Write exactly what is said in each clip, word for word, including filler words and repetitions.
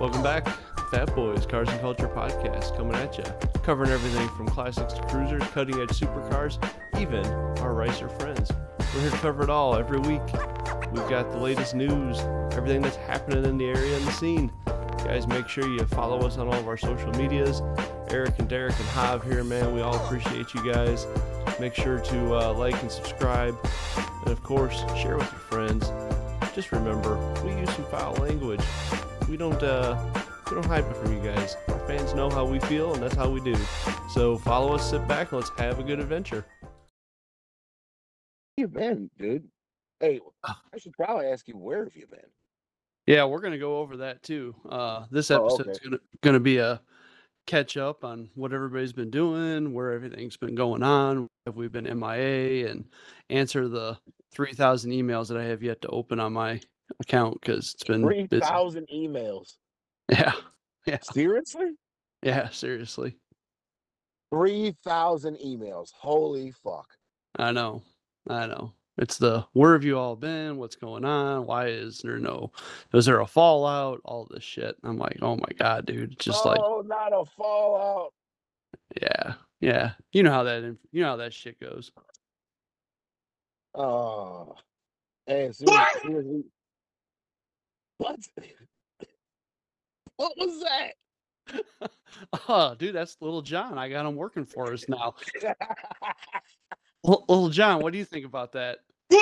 Welcome back, Fat Boys, Cars and Culture Podcast, coming at you, covering everything from classics to cruisers, cutting-edge supercars, even our racer friends. We're here to cover it all every week. We've got the latest news, everything that's happening in the area and the scene. Guys, make sure you follow us on all of our social medias. Eric and Derek and Hav here, man, we all appreciate you guys. Make sure to uh, like and subscribe, and of course, share with your friends. Just remember, we use some foul language. We don't, uh, we don't hide it from you guys. Our fans know how we feel, and that's how we do. So follow us, sit back, and let's have a good adventure. Where you been, dude? Hey, I should probably ask you, where have you been? Yeah, we're gonna go over that too. Uh, this Oh, episode's okay. gonna gonna be a catch up on what everybody's been doing, where everything's been going on, if we've been M I A, and answer the three thousand emails that I have yet to open on my account because it's been Three busy. thousand emails. Yeah, yeah, Seriously? yeah. Seriously, Three thousand emails. Holy fuck. I know, I know. It's the where have you all been? What's going on? Why is there no? Was there a fallout? All this shit. I'm like, oh my god, dude. It's just like, Oh, not a fallout. yeah, yeah. You know how that, inf- you know how that shit goes. Oh, hey, as soon as, as soon as we, what? What was that? Oh, dude, that's Little John. I got him working for us now. L- Little John, what do you think about that?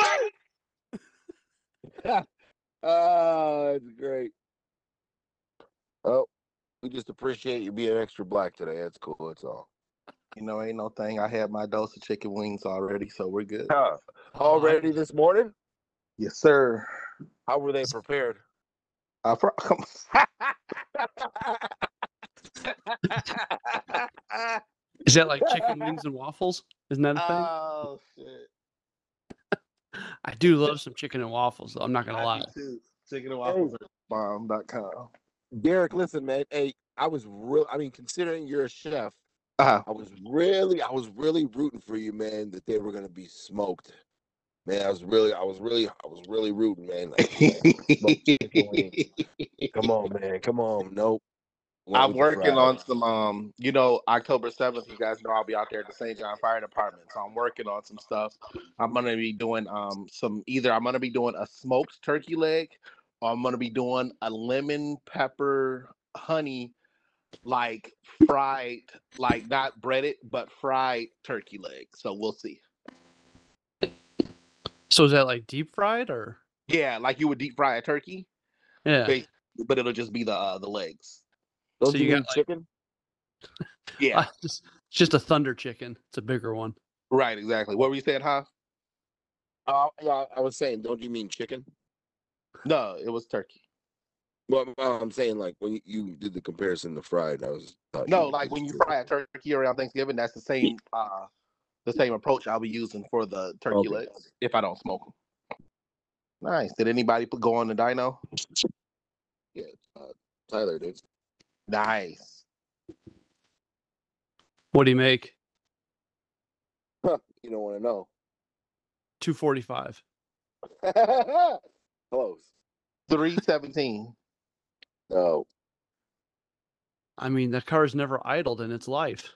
Oh, it's great. Oh, we just appreciate you being extra black today. That's cool. That's all. You know, ain't no thing. I had my dose of chicken wings already, so we're good. Huh. Oh, Already I- this morning? Yes, sir. How were they prepared? I pro- Is that like chicken wings and waffles? Isn't that a thing? oh shit! I do love some chicken and waffles, though. I'm not gonna I lie. do too. Chicken and waffles at bomb dot com. Derek, listen, man. Hey, I was real. I mean, considering you're a chef, Uh-huh. I was really, I was really rooting for you, man. That they were gonna be smoked, man. I was really, I was really, I was really rooting, man. Like, smoked chicken wings. Come on, man. Come on. Nope. Went I'm with the working fried. on some. Um, you know, October seventh. You guys know I'll be out there at the Saint John Fire Department, so I'm working on some stuff. I'm gonna be doing um some either I'm gonna be doing a smoked turkey leg, or I'm gonna be doing a lemon pepper honey, like fried, like not breaded but fried turkey leg. So we'll see. So is that like deep fried or? Yeah, like you would deep fry a turkey, Yeah. ba- but it'll just be the uh, the legs. Don't So you you mean got, like- chicken? Yeah, Uh, just, it's just a thunder chicken. It's a bigger one. right, exactly. What were you saying, huh? Uh, yeah, I was saying, don't you mean chicken? No, it was turkey. Well, uh, I'm saying like when you, you did the comparison to fried, I was thought No, you like when you fry a turkey around Thanksgiving, that's the same uh the same approach I'll be using for the turkey Okay. legs if I don't smoke them. Nice. Did anybody put, go on the dyno? Yeah, uh, Tyler did. Nice. What do you make? Huh, you don't want to know. two forty-five. Close. three seventeen. No. I mean, the car's never idled in its life.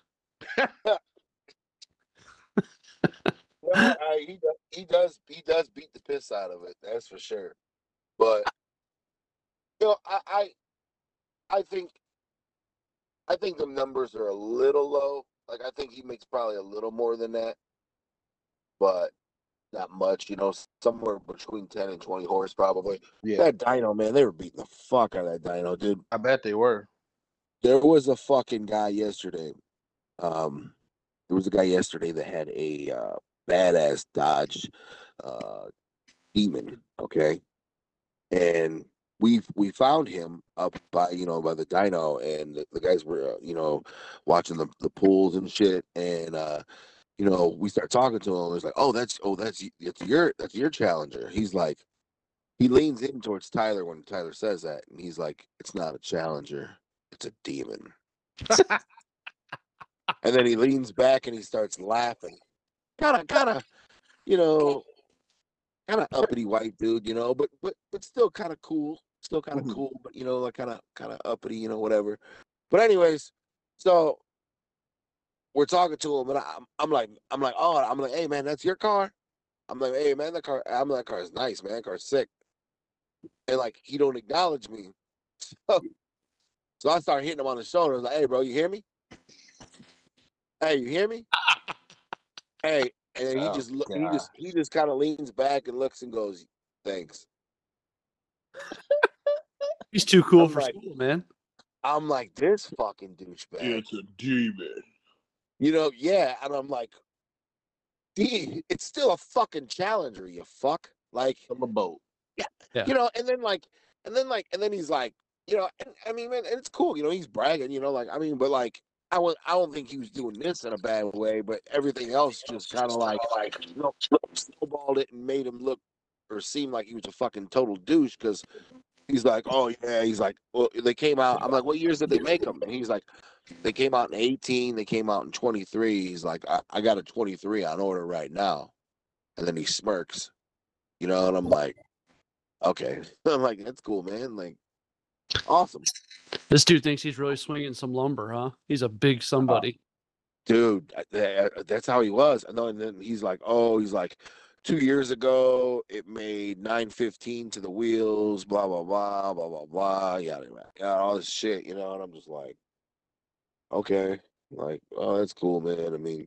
Well, uh, he does, he does he does beat the piss out of it. That's for sure. But you know, I, I I think I think the numbers are a little low. Like I think he makes probably a little more than that, but not much. You know, somewhere between ten and twenty horse probably. Yeah, That dyno, man, they were beating the fuck out of that dyno, dude. I bet they were. There was a fucking guy yesterday. Um, there was a guy yesterday that had a uh, badass Dodge uh, Demon. Okay, and we we found him up by you know by the dyno, and the, the guys were uh, you know watching the the pools and shit, and uh, you know we start talking to him. It's like, oh, that's oh that's that's your that's your Challenger. He's like, he leans in towards Tyler when Tyler says that, and he's like, it's not a Challenger, it's a Demon. And then he leans back and he starts laughing. Kind of, kind of, you know, kind of uppity white dude, you know, but but but still kind of cool, still kind of Mhm. cool, but you know, like kind of kind of uppity, you know, whatever. But anyways, so we're talking to him, and I'm I'm like I'm like oh I'm like hey man, that's your car. I'm like hey man, that car I'm like that car is nice, man. That car's sick. And like he don't acknowledge me, so, so I start hitting him on the shoulder. I was like hey bro, you hear me? Hey, you hear me? Hey, and then he Oh just look, he god. just he just kind of leans back and looks and goes thanks. He's too cool I'm for like school, man. I'm like this fucking douchebag. It's a demon. You know, yeah, and I'm like, D, it's still a fucking Challenger, you fuck. Like, From a boat. yeah, Yeah. you know, and then like, and then like, and then he's like, you know, and, I mean, man, and it's cool, you know, he's bragging, you know, like, I mean, but like, I was, I don't think he was doing this in a bad way, but everything else just kind of like, you know, snowballed it and made him look or seem like he was a fucking total douche because he's like, oh yeah, he's like, well, they came out. I'm like, what years did they make them? And he's like, they came out in eighteen. They came out in twenty-three. He's like, I, I got a twenty-three on order right now. And then he smirks, you know, and I'm like, okay. I'm like, that's cool, man. Like, awesome. This dude thinks he's really swinging some lumber, huh? He's a big somebody. Dude, I- I- that's how he was. I know. And then he's like, oh, he's like, two years ago, it made nine fifteen to the wheels, blah, blah, blah, blah, blah, blah, yada, yada, yada, all this shit, you know, and I'm just like, okay, like, oh, that's cool, man. I mean,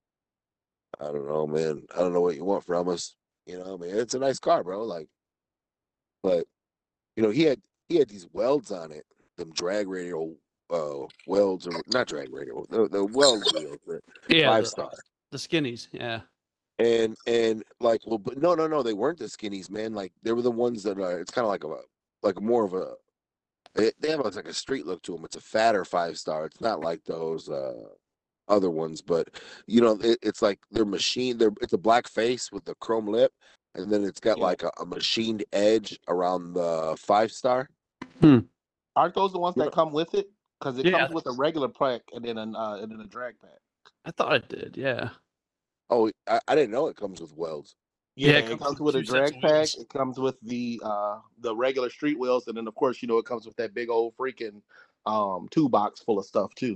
I don't know, man. I don't know what you want from us. You know, I mean, it's a nice car, bro. Like, but you know, he had he had these welds on it, them drag radial uh welds or not drag radial, the, the weld wheels, the Yeah, five the star. the skinnies. Yeah. And and like, well, but no, no, no, they weren't the skinnies, man. Like they were the ones that are. It's kind of like a like more of a. They they have like a street look to them. It's a fatter five star. It's not like those. uh other ones, but you know, it, it's like they're machine. They're it's a black face with the chrome lip, and then it's got Yeah. like a, a machined edge around the five star. Aren't those the ones Yeah. that come with it? Because it Yeah. comes with a regular pack and then an uh, and then a drag pack. I thought it did. Yeah. Oh, I, I didn't know it comes with welds. Yeah, Yeah, it comes, with a two sets drag of pack. wheels. It comes with the uh the regular street wheels, and then of course you know it comes with that big old freaking um two box full of stuff too.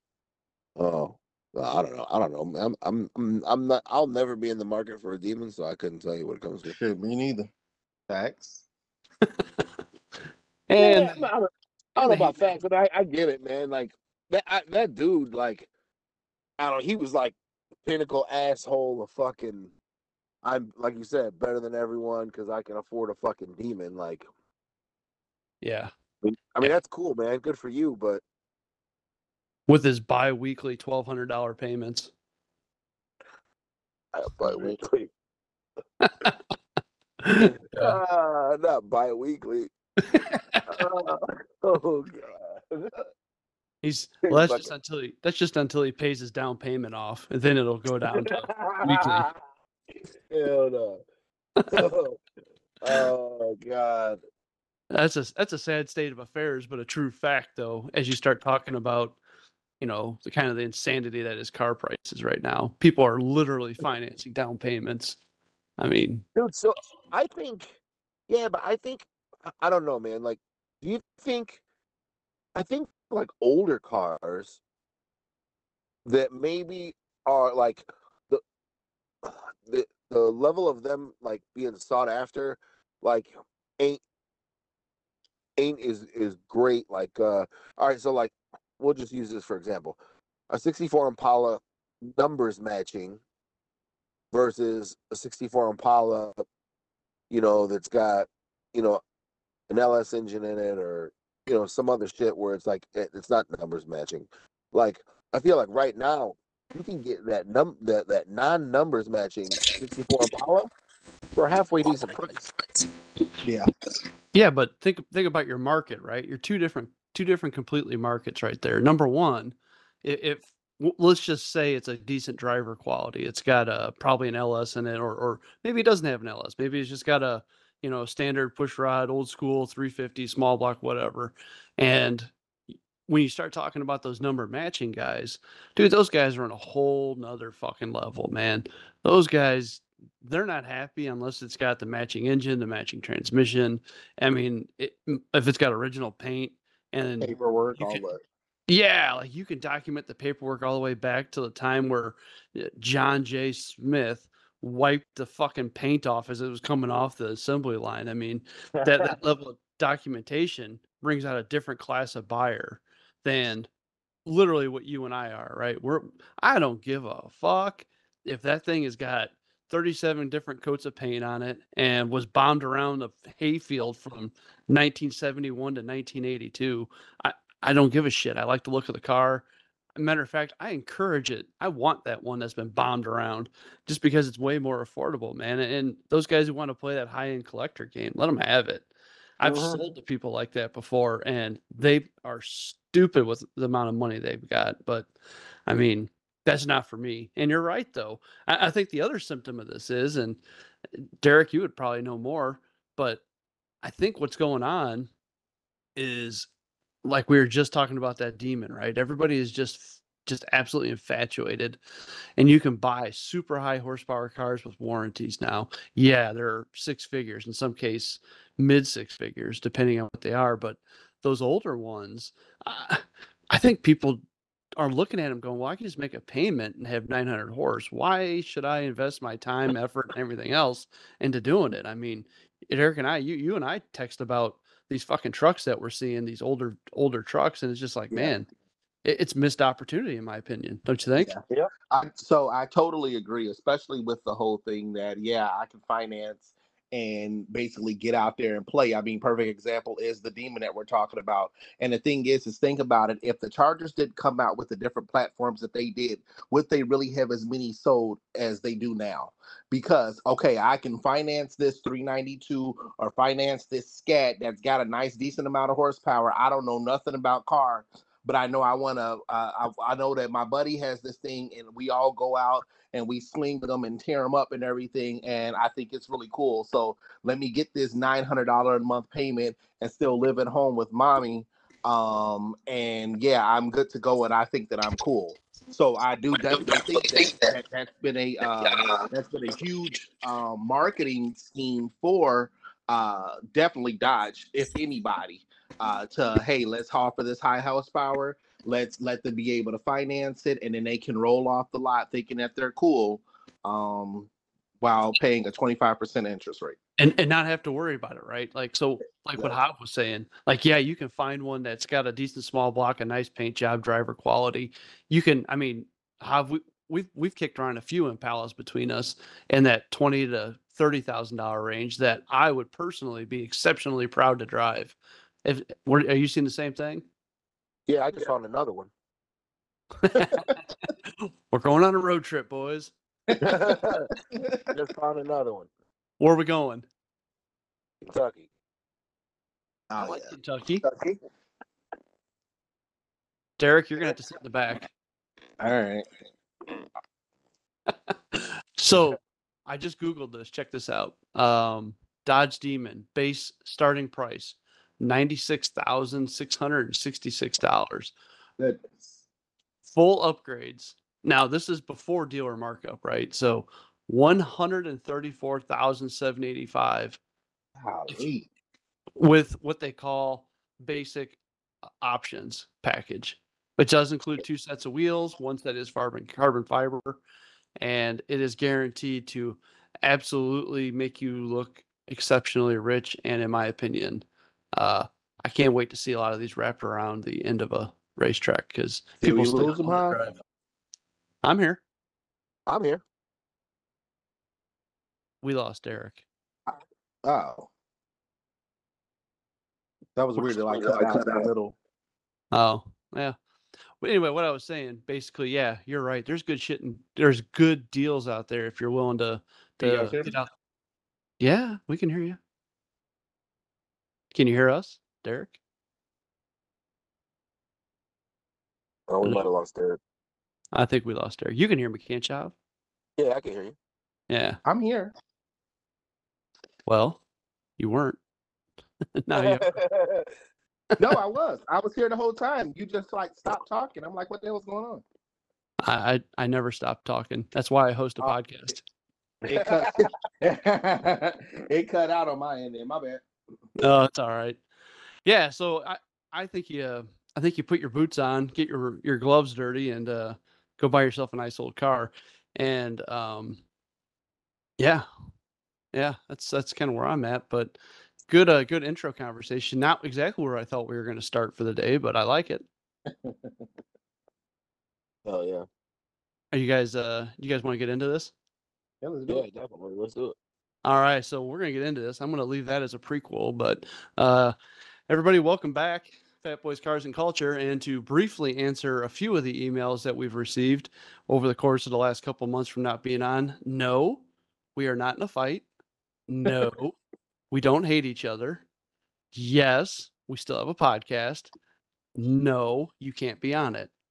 Oh, well, I don't know. I don't know. I'm I'm I'm I'm not. I'll never be in the market for a demon, so I couldn't tell you what it comes with. Shit, me neither. Facts. And Yeah, I don't, I don't and know the about heat facts, but I, I get it, man. Like that I, that dude, like I don't know. He was like pinnacle asshole of fucking. I'm like you said, better than everyone because I can afford a fucking demon. Like, Yeah. I mean, I mean that's cool, man. Good for you, but With his bi-weekly twelve hundred dollar payments. uh, but Right. weekly, Yeah. uh, not bi-weekly. Uh, oh god. He's well. That's Fucking- just until he. That's just until he pays his down payment off, and then it'll go down to weekly. Hell no. Oh god. That's a that's a sad state of affairs, but a true fact, though. As you start talking about, you know, the kind of the insanity that is car prices right now, people are literally financing down payments. I mean, Dude, so I think, yeah, but I think, I- I don't know, man. Like, do you think, I think like older cars that maybe are like the the the level of them like being sought after, like ain't ain't is is great. Like, uh, all right, so like we'll just use this for example, a sixty-four Impala numbers matching versus a sixty-four Impala, you know, that's got, you know, an L S engine in it or, you know, some other shit where it's like, it, it's not numbers matching. Like, I feel like right now, you can get that num that, that non-numbers matching sixty-four Impala for a halfway decent price. Yeah. yeah, but think think about your market, right? You're two different two different completely markets right there. Number one, i- if w- let's just say it's a decent driver quality, it's got a probably an L S in it, or or maybe it doesn't have an L S. Maybe it's just got a you know standard push rod, old school three fifty, small block, whatever. And when you start talking about those number matching guys, dude, those guys are on a whole nother fucking level, man. Those guys they're not happy unless it's got the matching engine, the matching transmission. I mean, it, if it's got original paint and Paperwork, you all can, that. yeah, like you can document the paperwork all the way back to the time where uh, John J. Smith wiped the fucking paint off as it was coming off the assembly line. I mean, that, that level of documentation brings out a different class of buyer than literally what you and I are, right? We're I don't give a fuck if that thing has got thirty-seven different coats of paint on it and was bombed around the hayfield from nineteen seventy-one to nineteen eighty-two. I, I don't give a shit. I like the look of the car. Matter of fact, I encourage it. I want that one that's been bombed around just because it's way more affordable, man. And those guys who want to play that high end collector game, let them have it. I've Mhm. sold to people like that before, and they are stupid with the amount of money they've got. But I mean, that's not for me. And you're right, though. I, I think the other symptom of this is, and Derek, you would probably know more, but I think what's going on is like we were just talking about that demon, right? Everybody is just just absolutely infatuated, and you can buy super high horsepower cars with warranties now. Yeah, they're six figures, in some case mid six figures, depending on what they are. But those older ones, uh, I think people are looking at them going, well, I can just make a payment and have nine hundred horse. Why should I invest my time, effort, and everything else into doing it? I mean, Eric and I, you you and I text about these fucking trucks that we're seeing, these older older trucks, and it's just like, Yeah. man, it, it's missed opportunity, in my opinion. Don't you think? Yeah. I, so I totally agree, especially with the whole thing that, yeah, I can finance and basically get out there and play. I mean, perfect example is the demon that we're talking about. And the thing is, is think about it. If the Chargers didn't come out with the different platforms that they did, would they really have as many sold as they do now? Because, okay, I can finance this three ninety-two or finance this Scat that's got a nice, decent amount of horsepower. I don't know nothing about cars, but I know I want to, uh, I, I know that my buddy has this thing and we all go out and we sling them and tear them up and everything. And I think it's really cool. So let me get this nine hundred dollars a month payment and still live at home with mommy. Um, and yeah, I'm good to go. And I think that I'm cool. So I do definitely think that, that that's been a, uh, that's been a huge uh, marketing scheme for uh, definitely Dodge, if anybody. Uh, to hey, let's offer this high horsepower. Let's let them be able to finance it, and then they can roll off the lot thinking that they're cool, um, while paying a twenty-five percent interest rate. And and not have to worry about it, right? Like so, like what Hop was saying. Like, yeah, you can find one that's got a decent small block, a nice paint job, driver quality. You can, I mean, have we we've we've kicked around a few Impalas between us in that twenty to thirty thousand dollar range that I would personally be exceptionally proud to drive. If were, are you seeing the same thing? Yeah, I just found another one. We're going on a road trip, boys. Just found another one. Where are we going? Kentucky. I Oh, like yeah. Kentucky. Derek, you're gonna have to sit in the back. All right. So I just Googled this. Check this out. Um, Dodge Demon base starting price ninety-six thousand six hundred sixty-six dollars. Goodness. Full upgrades. Now this is before dealer markup, right? So one hundred thirty-four thousand seven hundred eighty-five Golly. with what they call basic options package, which does include two sets of wheels, one set is carbon carbon fiber, and it is guaranteed to absolutely make you look exceptionally rich. And in my opinion, uh, I can't wait to see a lot of these wrapped around the end of a racetrack because Did people we still lose them, wanna huh? drive. I'm here. I'm here. We lost Derek. Oh. That was weird. Like cut out in the middle. Oh, yeah. But anyway, what I was saying, basically, yeah, you're right. There's good shit and there's good deals out there if you're willing to Can you to guys hear get me? out. Yeah, we can hear you. Can you hear us, Derek? Oh, we No. might have lost Derek. I think we lost Derek. You can hear me, can't you? Hav? Yeah, I can hear you. Yeah. I'm here. Well, you weren't. Now you are. No, I was. I was here the whole time. You just like stopped talking. I'm like, what the hell's going on? I, I I never stopped talking. That's why I host a Oh. podcast. It cut. It cut out on my end. There, my bad. No, it's all right. Yeah, so I, I think you uh, I think you put your boots on, get your your gloves dirty, and uh, go buy yourself a nice old car. And um, yeah, yeah, that's that's kind of where I'm at. But good, uh, good intro conversation. Not exactly where I thought we were going to start for the day, but I like it. Oh yeah. Are you guys? Uh, you guys want to get into this? Yeah, let's do Yeah, it. definitely. Let's do it. All right, so we're gonna get into this. I'm gonna leave that as a prequel, but uh, everybody, welcome back, Fat Boys Cars and Culture, and to briefly answer a few of the emails that we've received over the course of the last couple months from not being on. No, we are not in a fight. No, we don't hate each other. Yes, we still have a podcast. No, you can't be on it.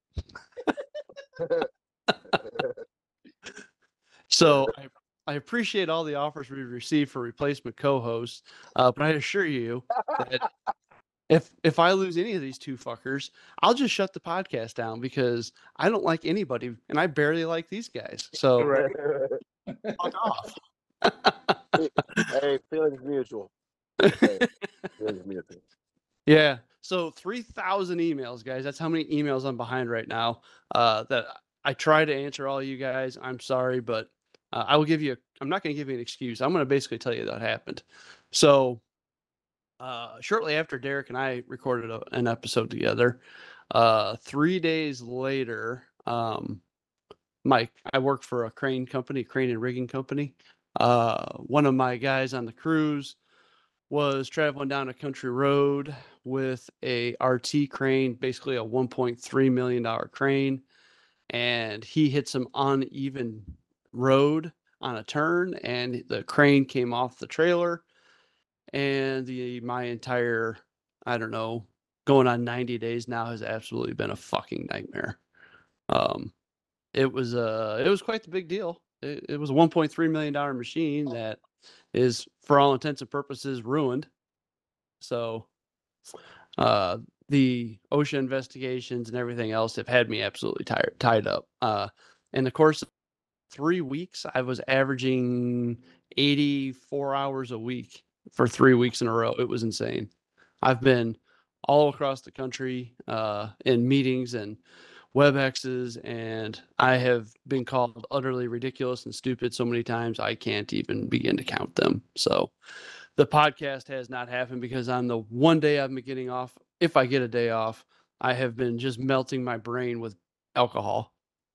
So I, I appreciate all the offers we've received for replacement co-hosts, uh, but I assure you that if if I lose any of these two fuckers, I'll just shut the podcast down because I don't like anybody and I barely like these guys. So Right. fuck off. Hey, feelings mutual. Hey, feelings mutual. Yeah. So three thousand emails, guys. That's how many emails I'm behind right now. Uh, that I try to answer all you guys. I'm sorry, but uh, I will give you. A, I'm not going to give you an excuse. I'm going to basically tell you that happened. So uh, shortly after Derek and I recorded a, an episode together, uh, three days later, um, Mike, I work for a crane company, crane and rigging company. Uh, one of my guys on the cruise was traveling down a country road with a R T crane, basically a one point three million dollars crane, and he hit some uneven road on a turn, and the crane came off the trailer, and the my entire, I don't know, going on ninety days now has absolutely been a fucking nightmare. Um, it was uh it was quite the big deal. It, it was a one point three million dollars machine that is, for all intents and purposes, ruined. So uh, the OSHA investigations and everything else have had me absolutely tired, tied up. Uh, in the course of three weeks, I was averaging eighty-four hours a week for three weeks in a row. It was insane. I've been all across the country uh, in meetings and WebExes, and I have been called utterly ridiculous and stupid so many times I can't even begin to count them. So the podcast has not happened because on the one day I've been getting off, if I get a day off, I have been just melting my brain with alcohol.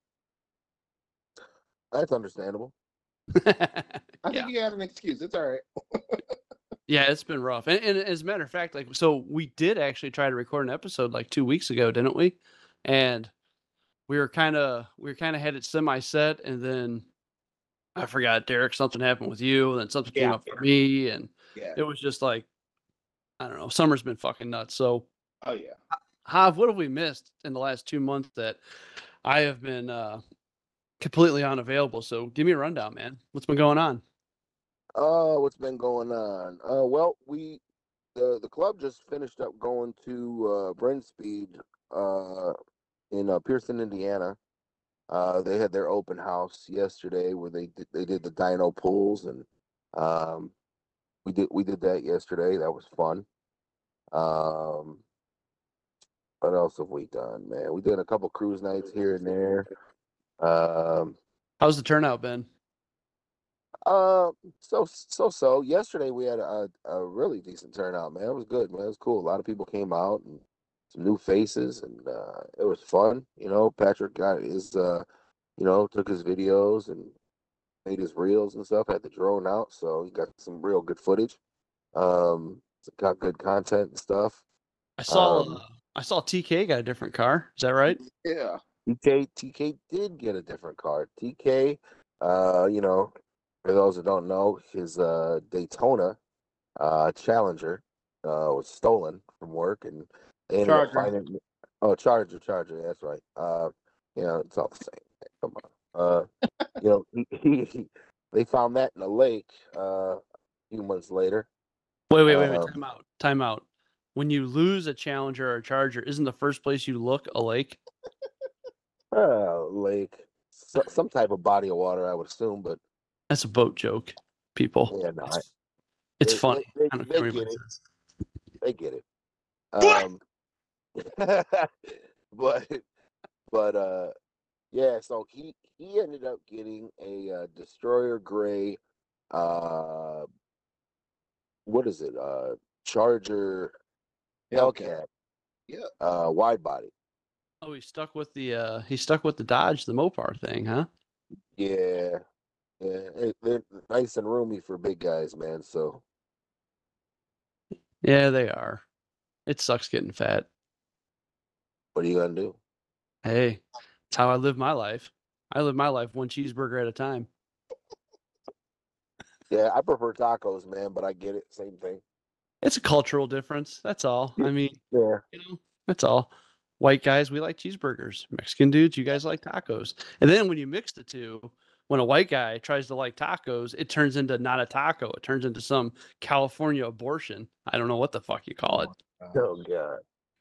That's understandable. I Yeah. think you had an excuse. It's all right. Yeah, it's been rough. And, and as a matter of fact, like, so we did actually try to record an episode like two weeks ago, didn't we? And we were kind of, we were kind of had it semi set, and then I forgot, Derek, something happened with you, and then something came Yeah. up for me, and Yeah. it was just like, I don't know, summer's been fucking nuts. So, Oh yeah. Hav, what have we missed in the last two months that I have been uh, completely unavailable? So give me a rundown, man. What's been going on? Uh, what's been going on? Uh, well, we the the club just finished up going to uh, Brent Speed uh, in uh, Pearson, Indiana. Uh, they had their open house yesterday where they did, they did the dyno pools, and um, we did we did that yesterday. That was fun. Um, what else have we done, man? We did a couple cruise nights here and there. Um, How's the turnout been? uh, so so so. Yesterday we had a, a really decent turnout, man. It was good, man. It was cool. A lot of people came out and some new faces, and uh, it was fun. You know, Patrick got his, uh, you know, took his videos and made his reels and stuff. Had the drone out, so he got some real good footage. Um, got good content and stuff. I saw Um, uh, I saw T K got a different car. Is that right? Yeah. T K T K did get a different car. T K, uh, you know, for those that don't know, his uh Daytona uh Challenger uh was stolen from work, and they ended Charger. up finding oh Charger, Charger, that's right. Uh, you know, it's all the same. Come on. Uh, you know, he, he, they found that in a lake uh a few months later. Wait, wait, wait, wait. Um, Time out. Time out. When you lose a Challenger or a Charger, isn't the first place you look a lake? uh, lake, so, some type of body of water, I would assume, but That's a boat joke, people. Yeah, no, I, It's, it's they, funny. they, I don't they care what get anybody it. says. They get it. Um, but but uh, yeah. So he he ended up getting a uh, destroyer gray. Uh, what is it? Uh, Charger Hellcat. Yeah. Uh, wide body. Oh, he stuck with the uh he stuck with the Dodge, the Mopar thing, huh? Yeah, yeah. It, they're nice and roomy for big guys, man. So Yeah, they are. It sucks getting fat. what are you gonna do? Hey, it's how I live my life. I live my life one cheeseburger at a time. Yeah, I prefer tacos, man, but I get it. Same thing. It's a cultural difference. That's all. I mean, Yeah. you know, that's all. White guys, we like cheeseburgers. Mexican dudes, you guys like tacos. And then when you mix the two, when a white guy tries to like tacos, it turns into not a taco. It turns into some California abortion. I don't know what the fuck you call it. Oh God.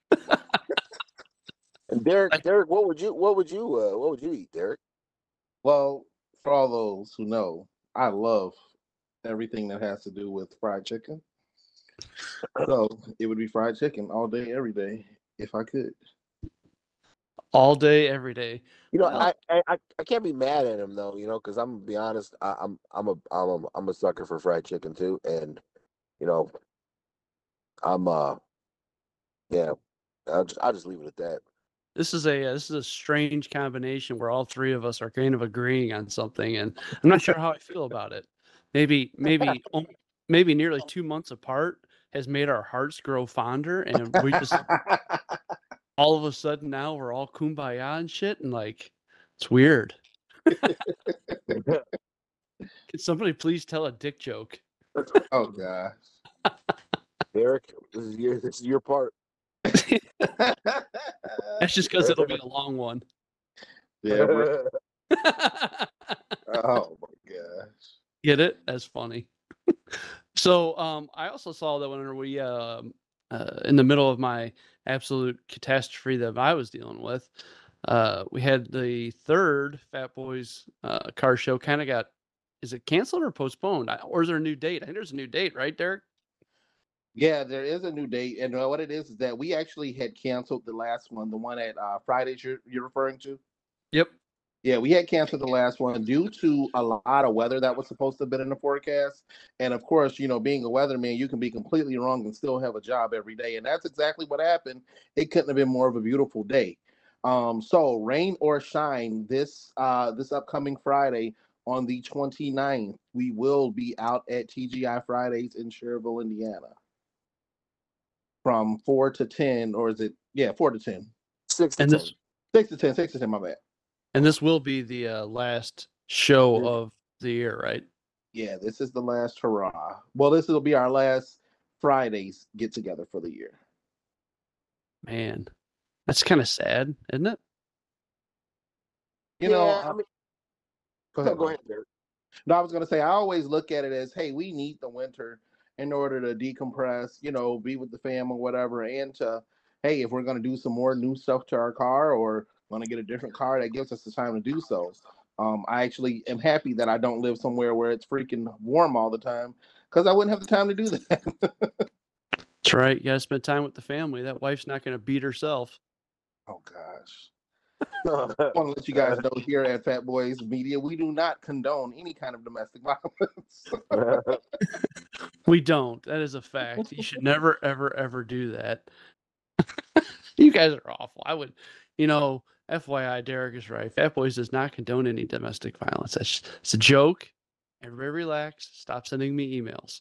And Derek, Like, Derek, what would you, what would you, uh, what would you eat, Derek? Well, for all those who know, I love everything that has to do with fried chicken. So it would be fried chicken all day, every day, if I could. all day, every day. You know, Well, I, I, I I can't be mad at him though, you know, because I'm gonna be honest, I, I'm, I'm a, I'm a, I'm a sucker for fried chicken too, and you know, I'm, uh, yeah, I'll just, I'll just leave it at that. this is a uh, this is a strange combination where all three of us are kind of agreeing on something, and I'm not sure how I feel about it. Maybe maybe um, maybe nearly two months apart has made our hearts grow fonder, and we just all of a sudden now we're all kumbaya and shit, and like it's weird. Can somebody please tell a dick joke? Oh gosh. Derek, this is your, this is your part. That's just because it'll be a long one. Yeah. Bro. Oh my gosh. Get it? That's funny. So um, I also saw that when we um uh, in the middle of my absolute catastrophe that I was dealing with, uh, we had the third Fat Boys uh, car show kind of got, is it canceled or postponed? I- Or is there a new date? I think there's a new date, right, Derek? Yeah, there is a new date, and uh, what it is is that we actually had canceled the last one, the one at uh, Fridays you're, you're referring to. Yep. Yeah, we had canceled the last one due to a lot of weather that was supposed to have been in the forecast. And of course, you know, being a weatherman, you can be completely wrong and still have a job every day. And that's exactly what happened. It couldn't have been more of a beautiful day. Um, so rain or shine, this uh this upcoming Friday on the twenty-ninth, we will be out at T G I Fridays in Cherville, Indiana. From four to ten, or is it yeah, four to ten. Six to And ten. this Six to ten, six to ten, my bad. and this will be the uh, last show of the year, right? Yeah, this is the last hurrah. Well, this will be our last Fridays get together for the year. Man, that's kind of sad, isn't it? You yeah, know, I uh, mean, go no, ahead. go Mike. ahead, Derek. No, I was gonna say I always look at it as, hey, we need the winter in order to decompress, you know, be with the fam or whatever, and to, hey, if we're gonna do some more new stuff to our car or want to get a different car, that gives us the time to do so. Um, I actually am happy that I don't live somewhere where it's freaking warm all the time because I wouldn't have the time to do that. That's right. You got to spend time with the family. That wife's not going to beat herself. Oh gosh. I want to let you guys know here at Fat Boys Media, we do not condone any kind of domestic violence. We don't. That is a fact. You should never, ever, ever do that. You guys are awful. I would, you know, F Y I, Derek is right. Fat Boys does not condone any domestic violence. That's it's a joke. Everybody relax. Stop sending me emails.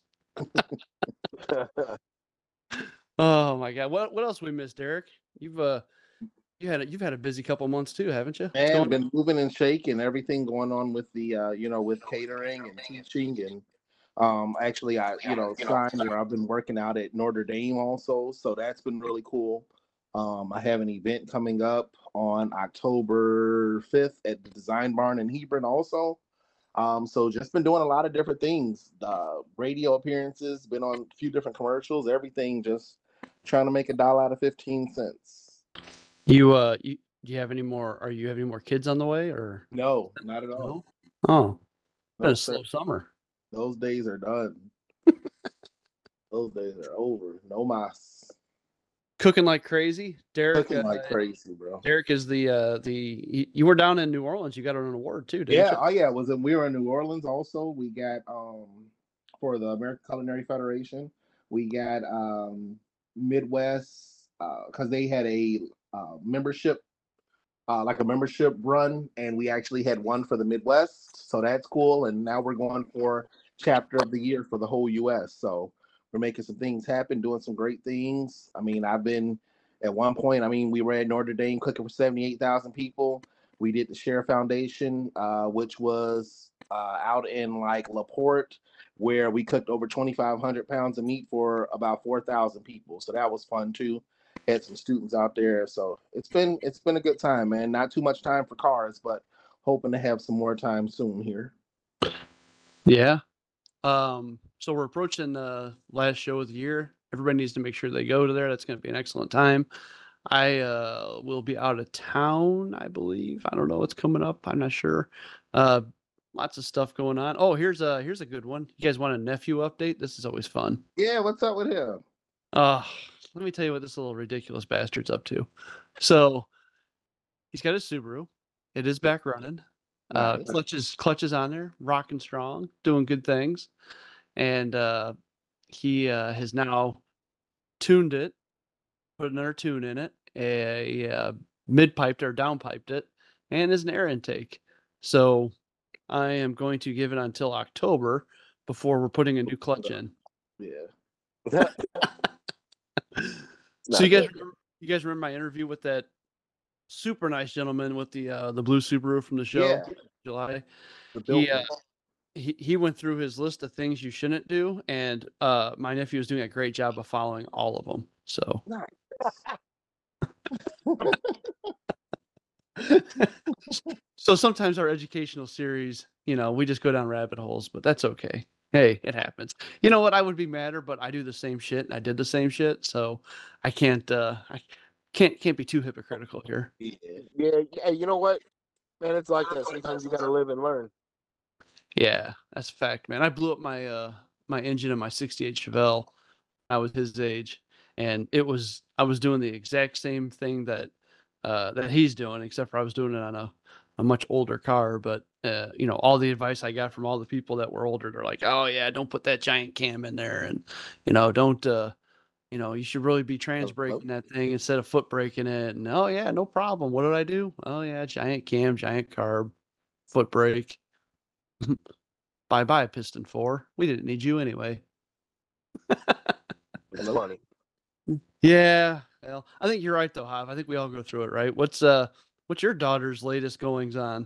Oh my God. What what else we missed, Derek? You've uh you had a, you've had a busy couple months too, haven't you? What's And going been on? moving and shaking, everything going on with the uh, you know, with catering and teaching and um actually I you know signed where I've been working out at Notre Dame also, so that's been really cool. Um, I have an event coming up on October fifth at the Design Barn in Hebron also. Um, so just been doing a lot of different things, uh, radio appearances, been on a few different commercials, everything just trying to make a dollar out of fifteen cents. You uh you do you have any more are you have any more kids on the way or No, not at all. no? Oh. Been a No, sir. slow summer. Those days are done. Those days are over. No mas. Cooking like crazy. Derek, Cooking uh, like crazy, bro. Derek is the uh, the you- you were down in New Orleans. You got an award too, didn't Yeah, you? oh yeah, it was in, we were in New Orleans also. We got um for the American Culinary Federation. We got um Midwest because they had a uh, membership uh, like a membership run, and we actually had one for the Midwest, so that's cool. And now we're going for chapter of the year for the whole U S. So we're making some things happen, doing some great things. I mean, I've been at one point. I mean, we were at Notre Dame cooking for seventy-eight thousand people. We did the Share Foundation, uh, which was uh, out in like Laporte, where we cooked over twenty-five hundred pounds of meat for about four thousand people. So that was fun too. Had some students out there, so it's been it's been a good time, man. Not too much time for cars, but hoping to have some more time soon here. Yeah. Um, so we're approaching the last show of the year. Everybody needs to make sure they go to there. That's going to be an excellent time. I uh, will be out of town, I believe. I don't know what's coming up. I'm not sure. Uh, lots of stuff going on. Oh, here's a here's a good one. You guys want a nephew update? This is always fun. Yeah, what's up with him? Uh, let me tell you what this little ridiculous bastard's up to. So he's got his Subaru. It is back running. Uh, Nice. clutches clutches on there, rocking strong, doing good things, and uh, he uh, has now tuned it, put another tune in it, a, uh mid piped or down piped it, and is an air intake. So I am going to give it until October before we're putting a new clutch in. Yeah. So you guys, good. remember, you guys remember my interview with that super nice gentleman with the uh, the blue Subaru from the show, Yeah. July? The He built uh, he he went through his list of things you shouldn't do, and uh, my nephew is doing a great job of following all of them. So. So sometimes our educational series, you know, we just go down rabbit holes, but that's okay. Hey, it happens. You know what? I would be madder, but I do the same shit and I did the same shit, so I can't uh I can't can't be too hypocritical here. yeah. Yeah, yeah, you know what, man? It's like that. Sometimes you got to live and learn. Yeah, that's a fact, man. I blew up my uh my engine in my sixty-eight Chevelle. I was his age, and it was I was doing the exact same thing that uh that he's doing, except for I was doing it on a a much older car. But uh, you know, all the advice I got from all the people that were older, they're like, "Oh yeah, don't put that giant cam in there, and you know, don't uh, you know, you should really be trans braking that thing instead of foot braking it." And oh yeah, no problem. What did I do? Oh yeah, giant cam, giant carb, foot brake. Bye bye, piston four. We didn't need you anyway. It's funny. Yeah, well, I think you're right though, Hav. I think we all go through it, right? What's uh what's your daughter's latest goings on?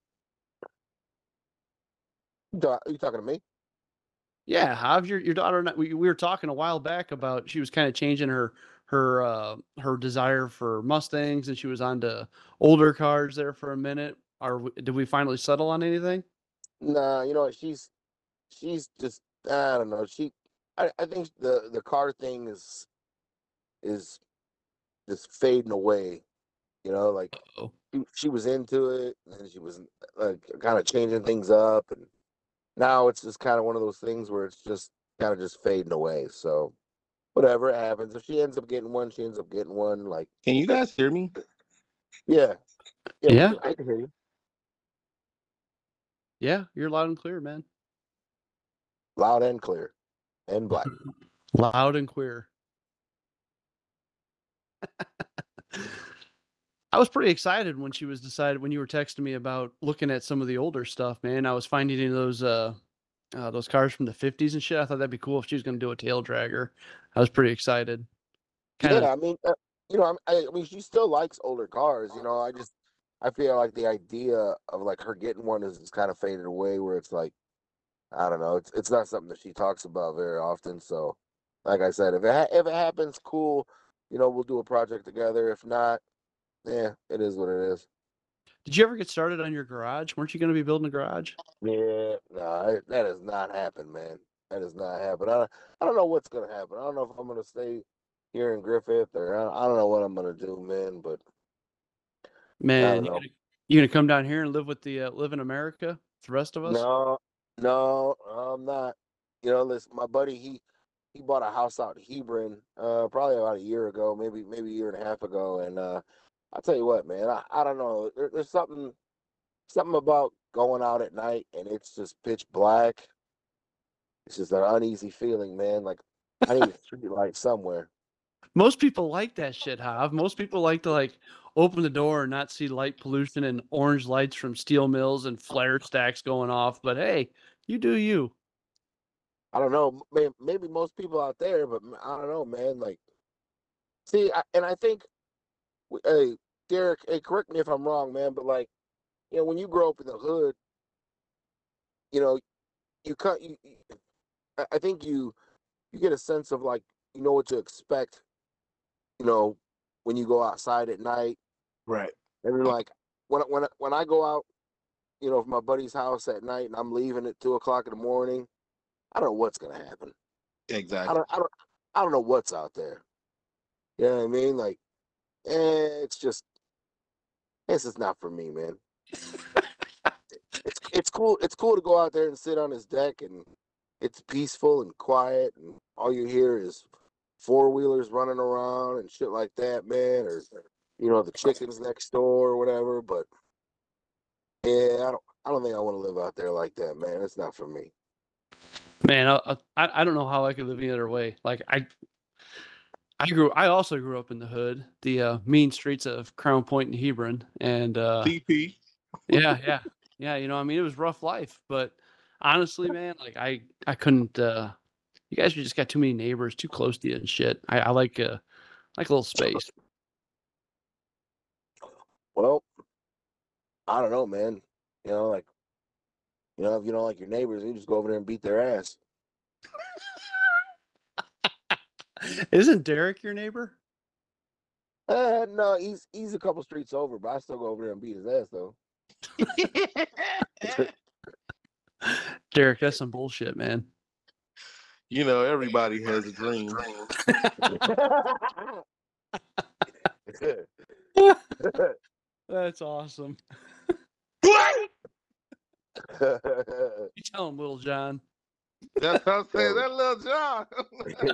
Are you talking to me? Yeah, Hav, your your daughter and I, we, we were talking a while back about she was kind of changing her her uh her desire for Mustangs, and she was on to older cars there for a minute. Are we, did we finally settle on anything? Nah, you know what? She's she's just I don't know. She I, I think the the car thing is is just fading away. You know, like Oh, she, she was into it, and she was like kind of changing things up, and now it's just kind of one of those things where it's just kind of just fading away. So whatever it happens, if she ends up getting one, she ends up getting one. Like, Can you guys hear me? yeah, yeah, Yeah. I can hear you. yeah, you're loud and clear, man. Loud and clear, and black. Loud and queer. I was pretty excited when she was decided when you were texting me about looking at some of the older stuff, man. I was finding those uh, uh those cars from the fifties and shit. I thought that'd be cool if she was going to do a tail dragger. I was pretty excited. Kind of Yeah, I mean, uh, you know, I, I mean, she still likes older cars. You know, I just I feel like the idea of like her getting one is, is kind of faded away. Where it's like, I don't know, it's it's not something that she talks about very often. So, like I said, if it ha- if it happens, cool. You know, we'll do a project together. If not, yeah, it is what it is. Did you ever get started on your garage? Weren't you going to be building a garage? Yeah, no, that has not happened, man. That has not happened. I I don't know what's gonna happen. I don't know if I'm gonna stay here in Griffith or I, I don't know what I'm gonna do, man. But I Man, don't you know. gonna, you gonna come down here and live with the uh, live in America? with The rest of us? No, No, I'm not. You know, listen, my buddy, he he bought a house out in Hebron, uh, probably about a year ago, maybe maybe a year and a half ago. And uh, I'll tell you what, man, I, I don't know. There, there's something something about going out at night and it's just pitch black. It's just an uneasy feeling, man. Like I need a street light somewhere. Most people like that shit, Hav. Most people like to like open the door and not see light pollution and orange lights from steel mills and flare stacks going off. But hey, you do you. I don't know, man. Maybe most people out there, but m- I don't know, man. Like, see, I, and I think, w- hey, Derek, hey, correct me if I'm wrong, man, but like, you know, when you grow up in the hood, you know, you cut. You, you- I I think you you get a sense of like, you know what to expect. You know, when you go outside at night, Right. and then like when I- when I- when I go out, you know, from my buddy's house at night, and I'm leaving at two o'clock in the morning, I don't know what's gonna happen. I Exactly. don't, I don't, I don't know what's out there. You know what I mean? Like, eh, it's just, this is not for me, man. It's it's cool. It's cool to go out there and sit on his deck, and it's peaceful and quiet, and all you hear is four wheelers running around and shit like that, man. Or you know the chickens next door or whatever. But yeah, I don't. I don't think I want to live out there like that, man. It's not for me. Man, I, I I don't know how I could live any other way. Like I I grew I also grew up in the hood, the uh, mean streets of Crown Point and Hebron, and uh, C P. yeah, yeah, yeah. You know, I mean, it was rough life, but honestly, man, like I I couldn't. Uh, you guys just got too many neighbors, too close to you and shit. I, I like uh like a little space. Well, I don't know, man. You know, like you know, if you don't like your neighbors, you just go over there and beat their ass. Isn't Derek your neighbor? Uh, no, he's he's a couple streets over, but I still go over there and beat his ass though. Derek, that's some bullshit, man. You know, everybody has a dream. That's awesome. What? You tell him, Little John. That's what I'm saying. Yo. That little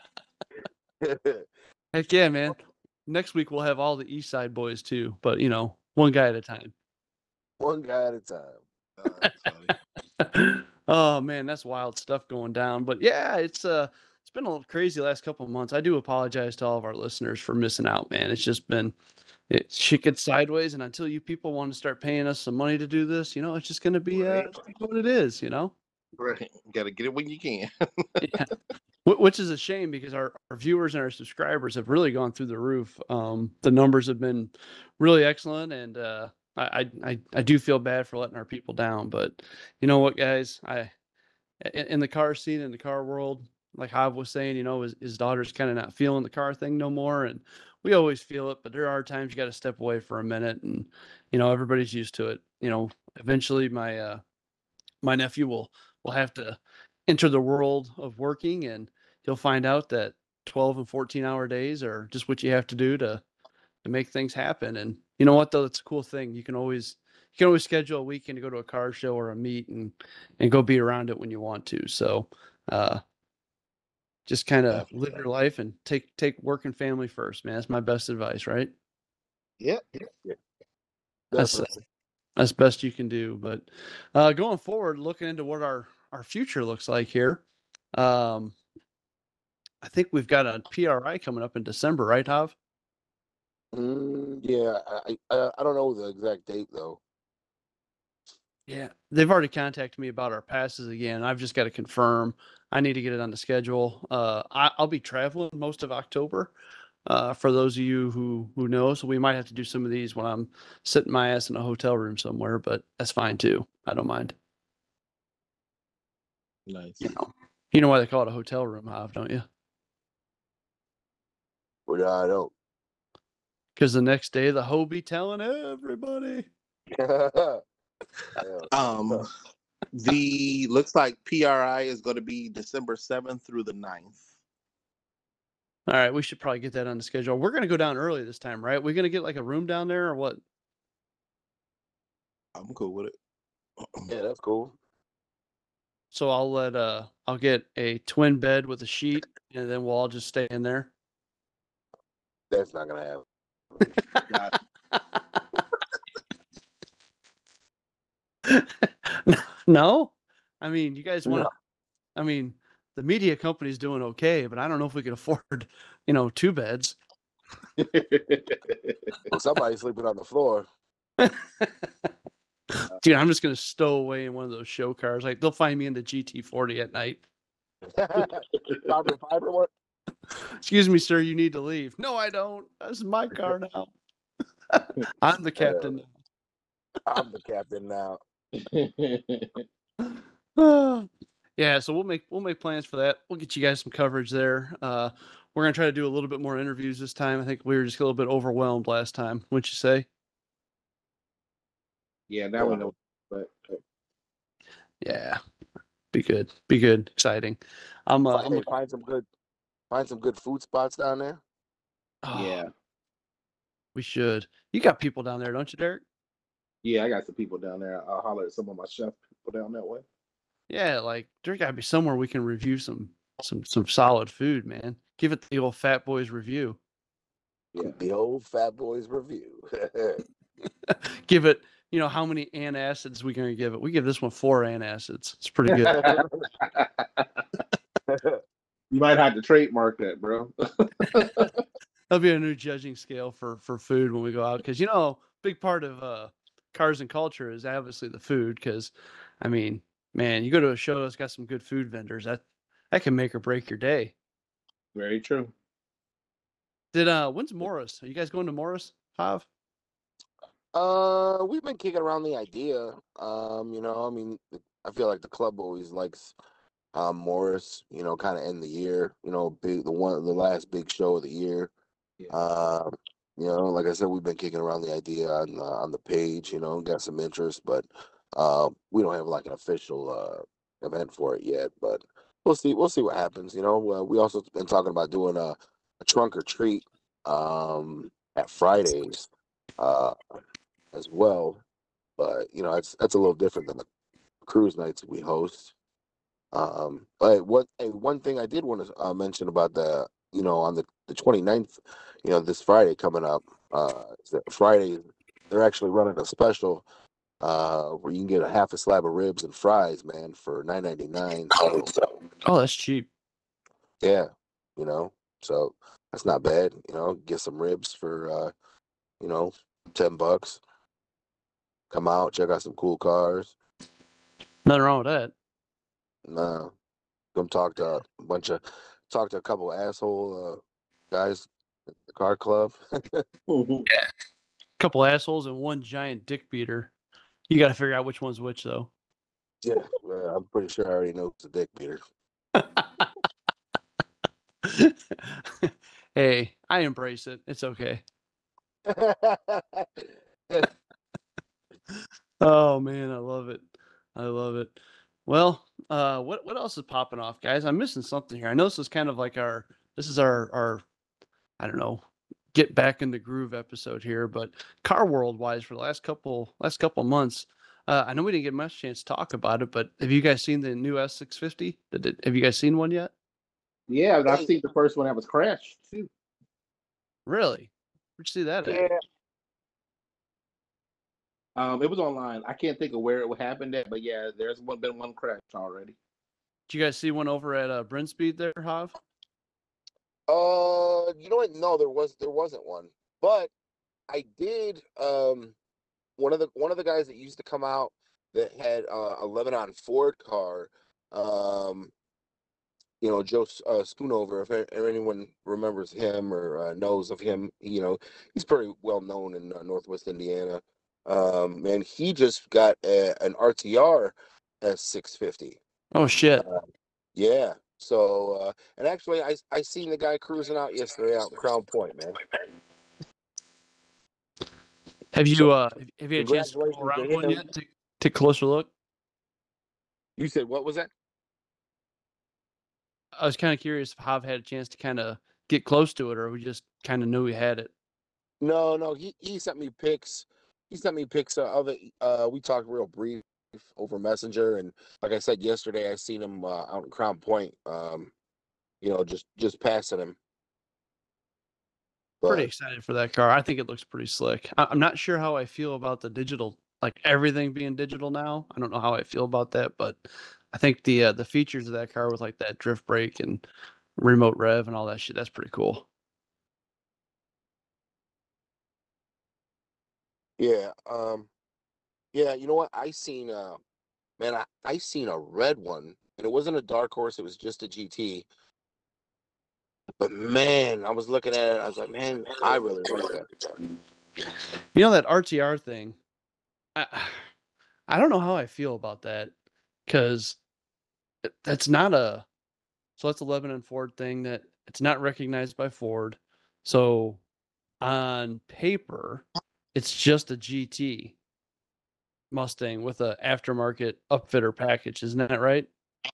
John. Heck yeah, man. Next week we'll have all the East Side boys too, but you know, one guy at a time. One guy at a time. Oh, that's funny. Oh man, that's wild stuff going down. But yeah, it's uh it's been a little crazy the last couple of months. I do apologize to all of our listeners for missing out, man. It's just been it shit gets sideways, and until you people want to start paying us some money to do this, you know, it's just gonna be uh Right. what it is, you know? Right. You gotta get it when you can. Yeah. Wh- Which is a shame because our, our viewers and our subscribers have really gone through the roof. Um, the numbers have been really excellent, and uh, I, I I I do feel bad for letting our people down. But you know what, guys? I in, in the car scene, in the car world, like Hav was saying, you know, his, his daughter's kind of not feeling the car thing no more, and we always feel it. But there are times you got to step away for a minute, and you know, everybody's used to it. You know, eventually my uh, my nephew will will have to enter the world of working, and he'll find out that twelve and fourteen hour days are just what you have to do to to make things happen. And you know what though, it's a cool thing. You can always you can always schedule a weekend to go to a car show or a meet and and go be around it when you want to. So uh just kind of live Definitely. your life and take take work and family first, man. That's my best advice, right? Yep. That's Definitely. that's best you can do. But uh, going forward, looking into what our our future looks like here, um, I think we've got a P R I coming up in December, right, Hav? Mm, yeah, I, I I don't know the exact date though. Yeah, they've already contacted me about our passes again. I've just got to confirm. I need to get it on the schedule. Uh, I, I'll be traveling most of October. Uh, for those of you who who know, so we might have to do some of these when I'm sitting my ass in a hotel room somewhere, but that's fine too. I don't mind. Nice. You know, you know why they call it a hotel room, Hav, don't you? But I don't. Because the next day the hoe be telling everybody. Yeah. Um, the looks like P R I is going to be December seventh through the ninth. All right, we should probably get that on the schedule. We're gonna go down early this time, right? We're gonna get like a room down there or what? I'm cool with it. Yeah, that's cool. So I'll let uh I'll get a twin bed with a sheet, and then we'll all just stay in there. That's not gonna happen. No, I mean, you guys want to. No. I mean, the media company's doing okay, but I don't know if we can afford, you know, two beds. Well, somebody's sleeping on the floor. Dude, I'm just gonna stow away in one of those show cars. Like they'll find me in the G T forty at night. Carbon fiber one. Excuse me, sir, you need to leave. No, I don't. This is my car now. I'm the captain. I'm the captain now. now. Yeah, so we'll make we'll make plans for that. We'll get you guys some coverage there. Uh, we're gonna try to do a little bit more interviews this time. I think we were just a little bit overwhelmed last time. Wouldn't you say? Yeah, now we know. But Yeah, be good, be good, exciting. I'm, uh, Find, I'm hey, looking- find some good, find some good food spots down there. oh, yeah, we should. You got people down there, don't you, Derek? yeah, I got some people down there. I'll holler at some of my chef people down that way. Yeah, like there got to be somewhere we can review some some some solid food, man. Give it the old Fat Boys review. Yeah. The old Fat Boys review. Give it, you know, how many antacids we gonna give it? We give this one four antacids. It's pretty good. You might have to trademark that, bro. That'll be a new judging scale for for food when we go out, because you know, big part of uh, Cars and Culture is obviously the food. Because, I mean, man, you go to a show that's got some good food vendors, that that can make or break your day. Very true. Did uh, when's Morris? Are you guys going to Morris, Hav? Uh, we've been kicking around the idea. Um, you know, I mean, I feel like the club always likes um Morris. You know, kind of end the year. You know, big the one the last big show of the year. Yeah. Um, you know, like I said, we've been kicking around the idea on uh, on the page. You know, got some interest, but uh, we don't have like an official uh event for it yet. But we'll see. We'll see what happens. You know, uh, we also been talking about doing a, a trunk or treat um at Fridays. Uh. As well, but you know it's that's a little different than the cruise nights we host. Um, but what hey, one thing I did want to uh, mention about the you know on the the twenty-ninth, you know this Friday coming up, uh, is that Friday they're actually running a special uh where you can get a half a slab of ribs and fries, man, for nine ninety-nine. So Oh, that's cheap. yeah, you know, so that's not bad. You know, get some ribs for uh, you know ten bucks. Come out, check out some cool cars. Nothing wrong with that. Nah, come talk to a bunch of, talk to a couple of asshole uh, guys at the car club. Couple assholes and one giant dick beater. You got to figure out which one's which, though. Yeah, well, I'm pretty sure I already know it's a dick beater. Hey, I embrace it. It's okay. Oh man, I love it. I love it. Well, uh, what what else is popping off, guys? I'm missing something here. I know this is kind of like our this is our our I don't know, get back in the groove episode here, but car world wise for the last couple last couple months, uh, I know we didn't get much chance to talk about it, but have you guys seen the new S six fifty? Did it, have you guys seen one yet? Yeah, and I've seen the first one that was crashed too. Really? Where'd you see that at? Yeah. Um, it was online. I can't think of where it happened at, but yeah, there's one, been one crash already. Did you guys see one over at uh, Brent Speed there, Hav? Uh, you know what? No, there was there wasn't one, but I did. Um, one of the one of the guys that used to come out that had uh, a Lebanon Ford car. Um, you know, Joe uh, Schoonover. If, if anyone remembers him or uh, knows of him, you know, he's pretty well known in uh, Northwest Indiana. Um, man, he just got a, an R T R S six fifty. Oh shit! Uh, yeah. So, uh, and actually, I I seen the guy cruising out yesterday out in Crown Point, man. Have you So, uh have you had a chance to go congratulations to around one him. yet? Take, take a closer look. You said what was that? I was kind of curious if Hav had a chance to kind of get close to it, or we just kind of knew we had it. No, no. He he sent me pics. He sent me pics of it. Uh, we talked real briefly over Messenger, and like I said yesterday, I seen him uh, out in Crown Point. Um, you know, just just passing him. Pretty But excited for that car. I think it looks pretty slick. I- I'm not sure how I feel about the digital, like everything being digital now. I don't know how I feel about that, but I think the uh, the features of that car with like that drift brake and remote rev and all that shit, that's pretty cool. yeah, um, yeah, you know what? I seen uh, man, I I seen a red one, and it wasn't a dark horse. It was just a G T. But man, I was looking at it. I was like, man, I really like that. You know that R T R thing? I I don't know how I feel about that because that's not a so that's a Lebanon Ford thing that it's not recognized by Ford. So on paper, it's just a G T Mustang with a aftermarket upfitter package, isn't that right?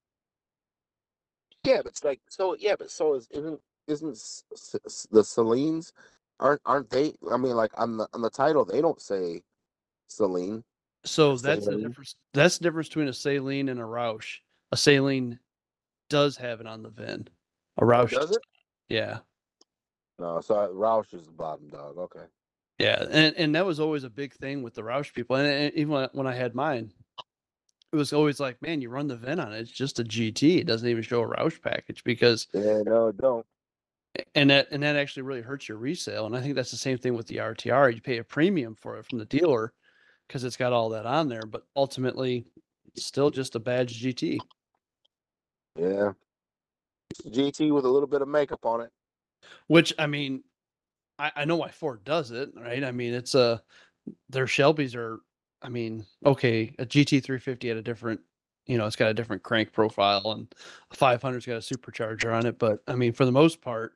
Yeah, but it's like so. Yeah, but so is isn't isn't S- S- S- the Celines aren't aren't they? I mean, like on the on the title, they don't say Celine or So that's the Saline. difference. That's the difference between a Saline and a Roush. A Saline does have it on the V I N. A Oh, Roush, does does it? not. Yeah, No, so Roush is the bottom dog. Okay. yeah, and and that was always a big thing with the Roush people. And, and even when I- when I had mine, it was always like, man, you run the V I N on it. It's just a G T. It doesn't even show a Roush package because, Yeah, no, it don't. and that and that actually really hurts your resale. And I think that's the same thing with the R T R. You pay a premium for it from the dealer because it's got all that on there, but ultimately, it's still just a badge G T. Yeah, it's a G T with a little bit of makeup on it. Which I mean, I, I know why Ford does it, right? I mean, it's a their Shelbys are. I mean, okay, a G T three fifty had a different, you know, it's got a different crank profile, and a five hundred's got a supercharger on it. But I mean, for the most part,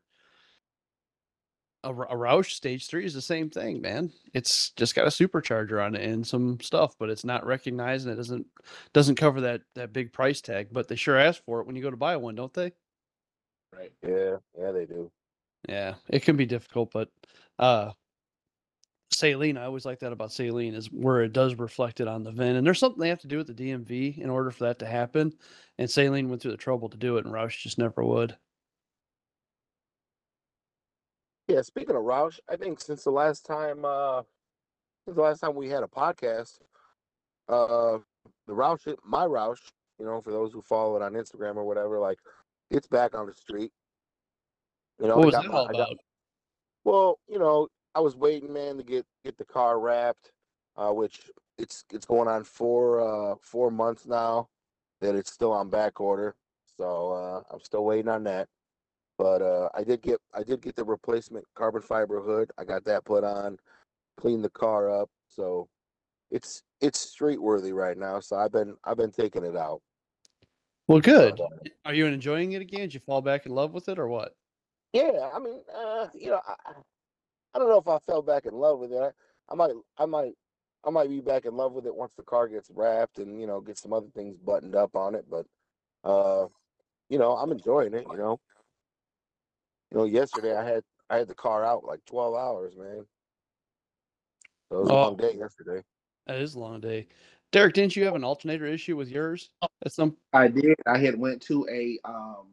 a, R- a Roush Stage Three is the same thing, man. It's just got a supercharger on it and some stuff, but it's not recognized, and it doesn't doesn't cover that that big price tag. But they sure ask for it when you go to buy one, don't they? Right. Yeah, yeah, they do. Yeah, it can be difficult, but uh Saline, I always like that about Saline is where it does reflect it on the V I N. And there's something they have to do with the D M V in order for that to happen. And Saline went through the trouble to do it, and Roush just never would. Yeah, speaking of Roush, I think since the last time, uh, since the last time we had a podcast, uh, the Roush, my Roush, you know, for those who follow it on Instagram or whatever, like it's back on the street. You know, What I was got that my, all I got. about? Well, you know, I was waiting, man, to get get the car wrapped, uh, which it's it's going on four uh four months now that it's still on back order. So uh, I'm still waiting on that. But uh, I did get I did get the replacement carbon fiber hood. I got that put on, cleaned the car up. So it's it's street worthy right now. So I've been I've been taking it out. Well, But good. uh, Are you enjoying it again? Did you fall back in love with it or what? yeah, I mean, uh, you know, I, I don't know if I fell back in love with it. I, I might, I might, I might be back in love with it once the car gets wrapped and you know get some other things buttoned up on it. But, uh, you know, I'm enjoying it. You know, you know, yesterday I had I had the car out like twelve hours, man. So it was a long Oh, day yesterday. that is a long day. Derek, didn't you have an alternator issue with yours at some? I did. I had went to a um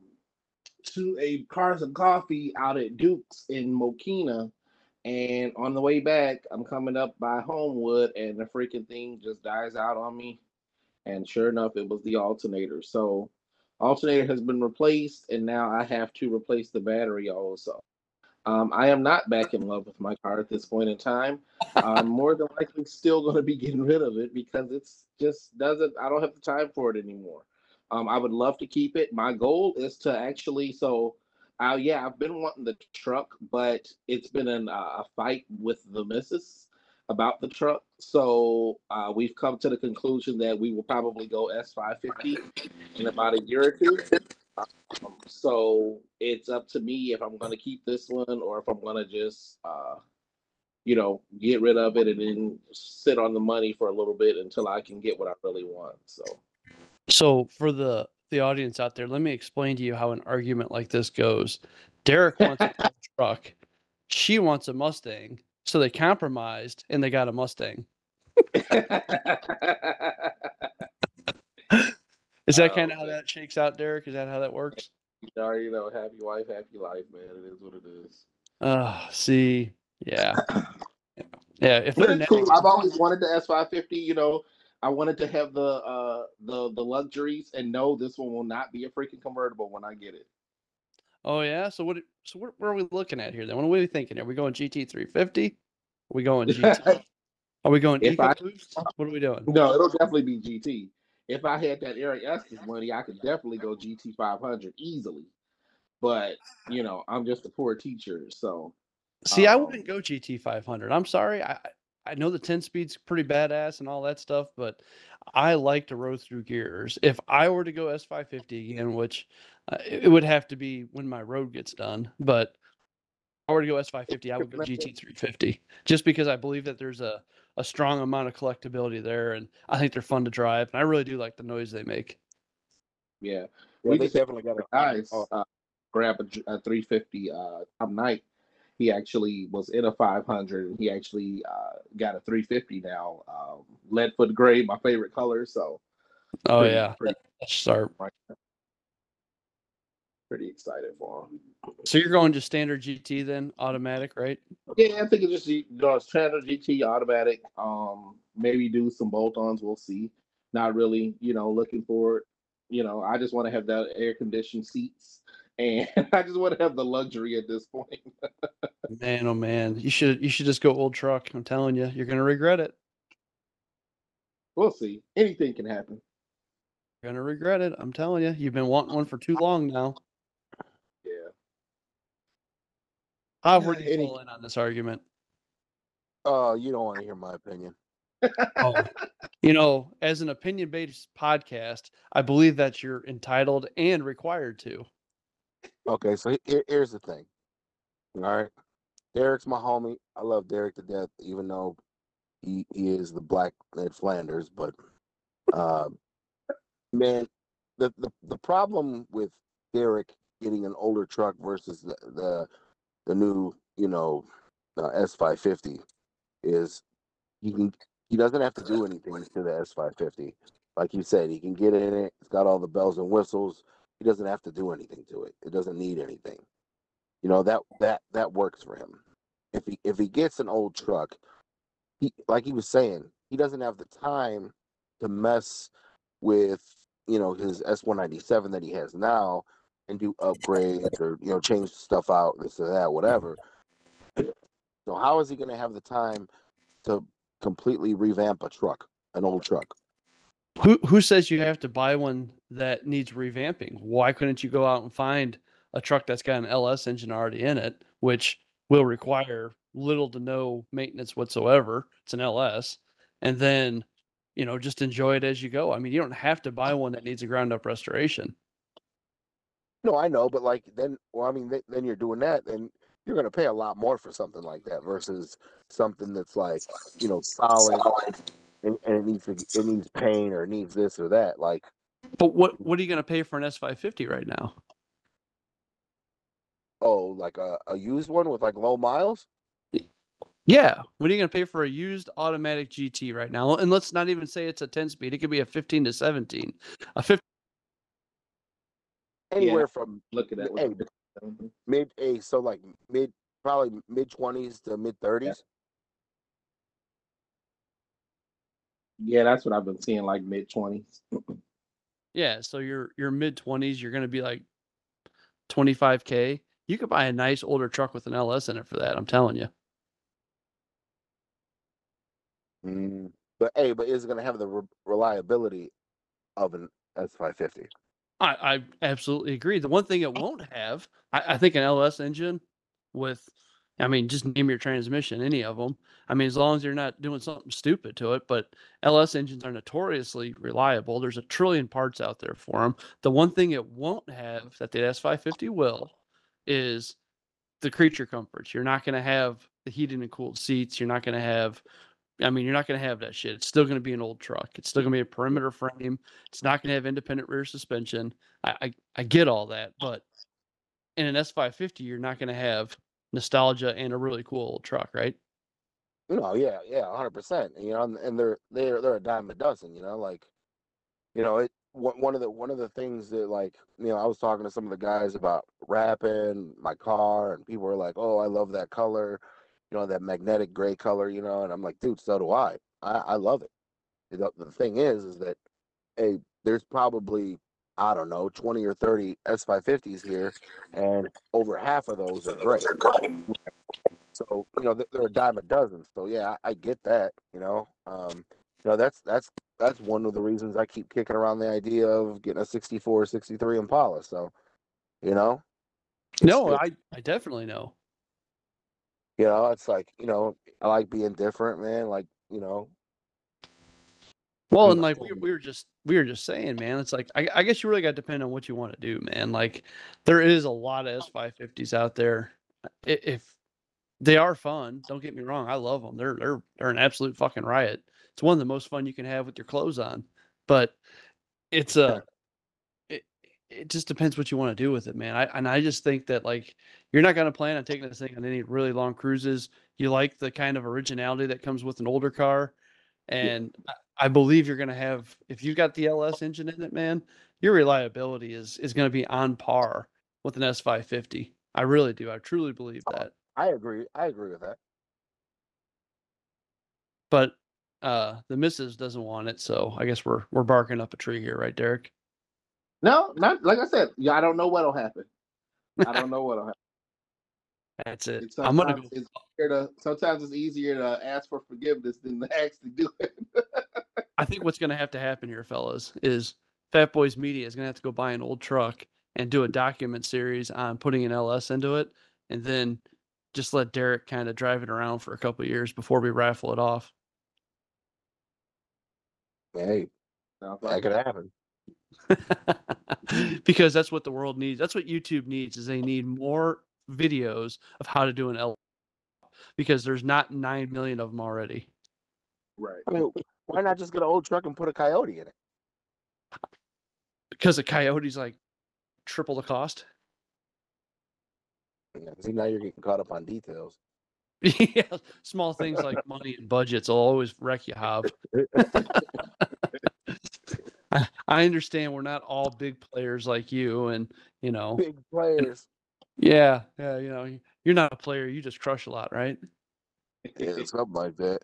to a Cars and Coffee out at Duke's in Mokina, and on the way back, I'm coming up by Homewood, and the freaking thing just dies out on me. And sure enough, it was the alternator. So, alternator has been replaced, and now I have to replace the battery also. Um, I am not back in love with my car at this point in time. I'm more than likely still going to be getting rid of it because it's just doesn't. I don't have the time for it anymore. Um, I would love to keep it. My goal is to actually. So, uh, yeah, I've been wanting the truck, but it's been an, uh, a fight with the missus about the truck. So uh, we've come to the conclusion that we will probably go S five fifty in about a year or two. Um, so it's up to me if I'm going to keep this one or if I'm going to just, uh, you know, get rid of it and then sit on the money for a little bit until I can get what I really want. So, So for the the audience out there, let me explain to you how an argument like this goes. Derek wants a truck. She wants a Mustang. So they compromised and they got a Mustang. Is that Oh, kind of how man. that shakes out, Derek? Is that how that works? You already know, happy wife, happy life, man. It is what it is. Uh, see, yeah, yeah. If But they're it's cool. netting, I've always wanted the S five fifty. You know, I wanted to have the uh the the luxuries, and no, this one will not be a freaking convertible when I get it. oh yeah. So what? So what, what are we looking at here then? What are we thinking? Are we going G T three fifty? Are we going G T? Are we going If I EcoBoost? What are we doing? no, it'll definitely be G T. If I had that Eric Estes money, I could definitely go G T five hundred easily. But you know, I'm just a poor teacher, so See, I um, wouldn't go G T five hundred. I'm sorry. I I I know the ten speed's pretty badass and all that stuff, but I like to roll through gears. If I were to go S five fifty again, which uh, it it would have to be when my road gets done, but if I were to go S five fifty, I would go G T three fifty just because I believe that there's a, a strong amount of collectability there, and I think they're fun to drive, and I really do like the noise they make. yeah, Yeah, we they just had definitely got a a. guys Oh, uh, grab a, a three fifty uh, Tom Knight. He actually was in a five hundred, and he actually uh, got a three fifty now. Um, Leadfoot gray, my favorite color. So Oh pretty, yeah, pretty, that's sharp. pretty excited for him. So you're going just standard G T then, automatic, right? Yeah, I think it's just you know, standard G T automatic. Um, maybe do some bolt-ons. We'll see. Not really, you know, looking for it. You know, I just want to have that air-conditioned seats, and I just want to have the luxury at this point. Man, oh man, you should you should just go old truck. I'm telling you, you're gonna regret it. We'll see. Anything can happen. You're gonna regret it. I'm telling you, you've been wanting one for too long now. Yeah. How where do you any. fall in on this argument? Uh, you don't want to hear my opinion. Oh, you know, as an opinion-based podcast, I believe that you're entitled and required to. Okay, so here, here's the thing. All right, Derek's my homie. I love Derek to death, even though he, he is the black Ned Flanders. But uh, man, the, the the problem with Derek getting an older truck versus the the, the new, you know, uh, S five fifty is he can he doesn't have to do anything to the S five fifty. Like you said, he can get in it. It's got all the bells and whistles. He doesn't have to do anything to it. It doesn't need anything. You know, that that that works for him. If he if he gets an old truck, he like he was saying, he doesn't have the time to mess with, you know, his S one ninety-seven that he has now and do upgrades or, you know, change stuff out, this or that, whatever. So how is he going to have the time to completely revamp a truck, an old truck? Who who says you have to buy one that needs revamping? Why couldn't you go out and find a truck that's got an L S engine already in it, which will require little to no maintenance whatsoever? It's an L S, and then, you know, just enjoy it as you go. I mean, you don't have to buy one that needs a ground up restoration. No, I know, but like then, well, I mean, th- then you're doing that, and you're going to pay a lot more for something like that versus something that's like, you know, solid and, and it needs to, it needs paint or it needs this or that. Like, But what what are you going to pay for an S five fifty right now? oh, like a, a used one with like low miles. Yeah, what are you going to pay for a used automatic G T right now? And let's not even say it's a ten speed; it could be a fifteen to seventeen. A fifteen. Anywhere Yeah. from Look at that. hey, mid a so like mid probably mid twenties to mid thirties. Yeah, that's what I've been seeing, like mid twenties. Yeah, so your your mid twenties, you're going to be like twenty-five K. You could buy a nice older truck with an L S in it for that. I'm telling you. Mm. But hey, but is it going to have the re- reliability of an S five fifty? I, I absolutely agree. The one thing it won't have, I, I think an L S engine with, I mean, just name your transmission, any of them. I mean, as long as you're not doing something stupid to it, but L S engines are notoriously reliable. There's a trillion parts out there for them. The one thing it won't have that the S five fifty will is the creature comforts. You're not going to have the heated and cooled seats. You're not going to have, I mean, you're not going to have that shit. It's still going to be an old truck. It's still going to be a perimeter frame. It's not going to have independent rear suspension. I, I, I get all that, but in an S five fifty, you're not going to have nostalgia and a really cool old truck, right? No, yeah, yeah, one hundred percent. You know, and, and they're they're they're a dime a dozen. You know, like, you know, it one one of the one of the things that, like, you know, I was talking to some of the guys about wrapping my car, and people were like, "Oh, I love that color, you know, that magnetic gray color," you know, and I'm like, "Dude, so do I. I, I love it." The, the thing is, is that, hey, there's probably, I don't know, twenty or thirty S five fifties here, and over half of those are gray. So, you know, they're a dime a dozen. So yeah, I, I get that. You know, um, you know, that's that's that's one of the reasons I keep kicking around the idea of getting a sixty-four, sixty-three Impala. So, you know, it's No, it, I I definitely know. you know, it's like, you know, I like being different, man. Like, you know, Well, I'm and not- like we, we were just we were just saying, man, it's like I, I guess you really got to depend on what you want to do, man. Like there is a lot of S five fifties out there. I- If they are fun, don't get me wrong, I love them. They're they're they're an absolute fucking riot. It's one of the most fun you can have with your clothes on. But it's a it, it just depends what you want to do with it, man. I and I just think that like you're not going to plan on taking this thing on any really long cruises. You like the kind of originality that comes with an older car, and I I believe you're going to have if you got the L S engine in it, man, your reliability is is going to be on par with an S five fifty. I really do. I truly believe that. I agree. I agree with that. But uh the missus doesn't want it, so I guess we're we're barking up a tree here, right, Derek? No, not like I said. Yeah, I don't know what'll happen. I don't know what'll happen. That's it. It's I'm gonna sometimes go. it's easier to sometimes it's easier to ask for forgiveness than to actually do it. I think what's gonna have to happen here, fellas, is Fat Boys Media is gonna have to go buy an old truck and do a document series on putting an L S into it, and then just let Derek kind of drive it around for a couple of years before we raffle it off. Hey, Sounds that like could happen. Because that's what the world needs. That's what YouTube needs is they need more videos of how to do an L S because there's not nine million of them already. right. I mean, why not just get an old truck and put a Coyote in it? Because a Coyote's like triple the cost. Yeah, see, now you're getting caught up on details. Yeah, small things like money and budgets will always wreck you, Hav. I, I understand we're not all big players like you, and you know, Big players. yeah, yeah, you know, you're not a player. You just crush a lot, right? Yeah, something like that.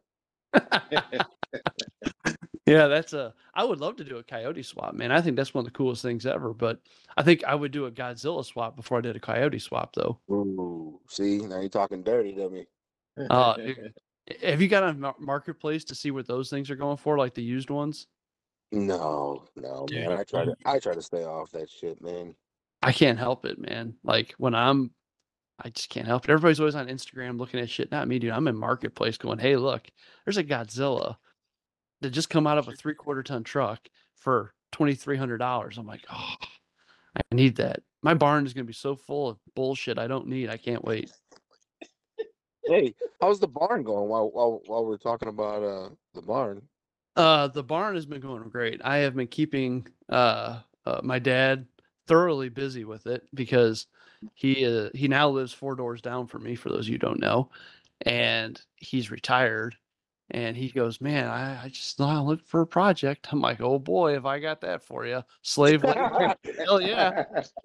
Yeah, that's a. I would love to do a Coyote swap, man. I think that's one of the coolest things ever. But I think I would do a Godzilla swap before I did a Coyote swap, though. Ooh, see, now you're talking dirty to me. Uh, have you got a mar- marketplace to see what those things are going for, like the used ones? No, no, Dude, man. I try to you- I try to stay off that shit, man. I can't help it, man. Like when I'm, I just can't help it. Everybody's always on Instagram looking at shit. Not me, dude. I'm in marketplace going, hey, look, there's a Godzilla that just come out of a three quarter ton truck for twenty three hundred dollars. I'm like, oh, I need that. My barn is gonna be so full of bullshit I don't need. I can't wait. Hey, how's the barn going while while while we're talking about uh the barn? Uh, the barn has been going great. I have been keeping uh, uh my dad thoroughly busy with it because he uh, he now lives four doors down from me. For those of you who don't know, and he's retired. And he goes, man, I, I just not looking for a project. I'm like, oh boy, have I got that for you? Slave labor. Hell yeah.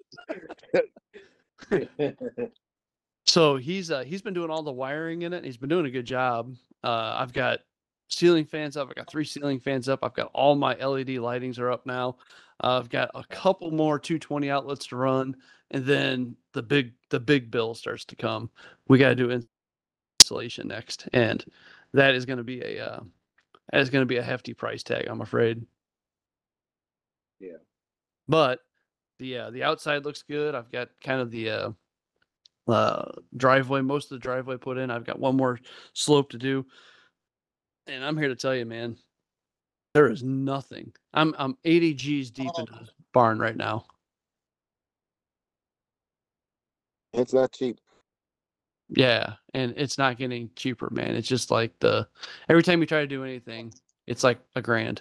So he's uh, he's been doing all the wiring in it. He's been doing a good job. Uh, I've got ceiling fans up. I got three ceiling fans up. I've got all my L E D lightings are up now. Uh, I've got a couple more two twenty outlets to run, and then the big the big bill starts to come. We got to do installation next, and that is going to be a uh, that is going to be a hefty price tag, I'm afraid. Yeah. But the uh, the outside looks good. I've got kind of the uh, uh, driveway, most of the driveway put in. I've got one more slope to do, and I'm here to tell you, man, there is nothing. I'm I'm eighty G's deep into this barn right now. It's not cheap. Yeah, and it's not getting cheaper, man. It's just like the every time you try to do anything, it's like a grand.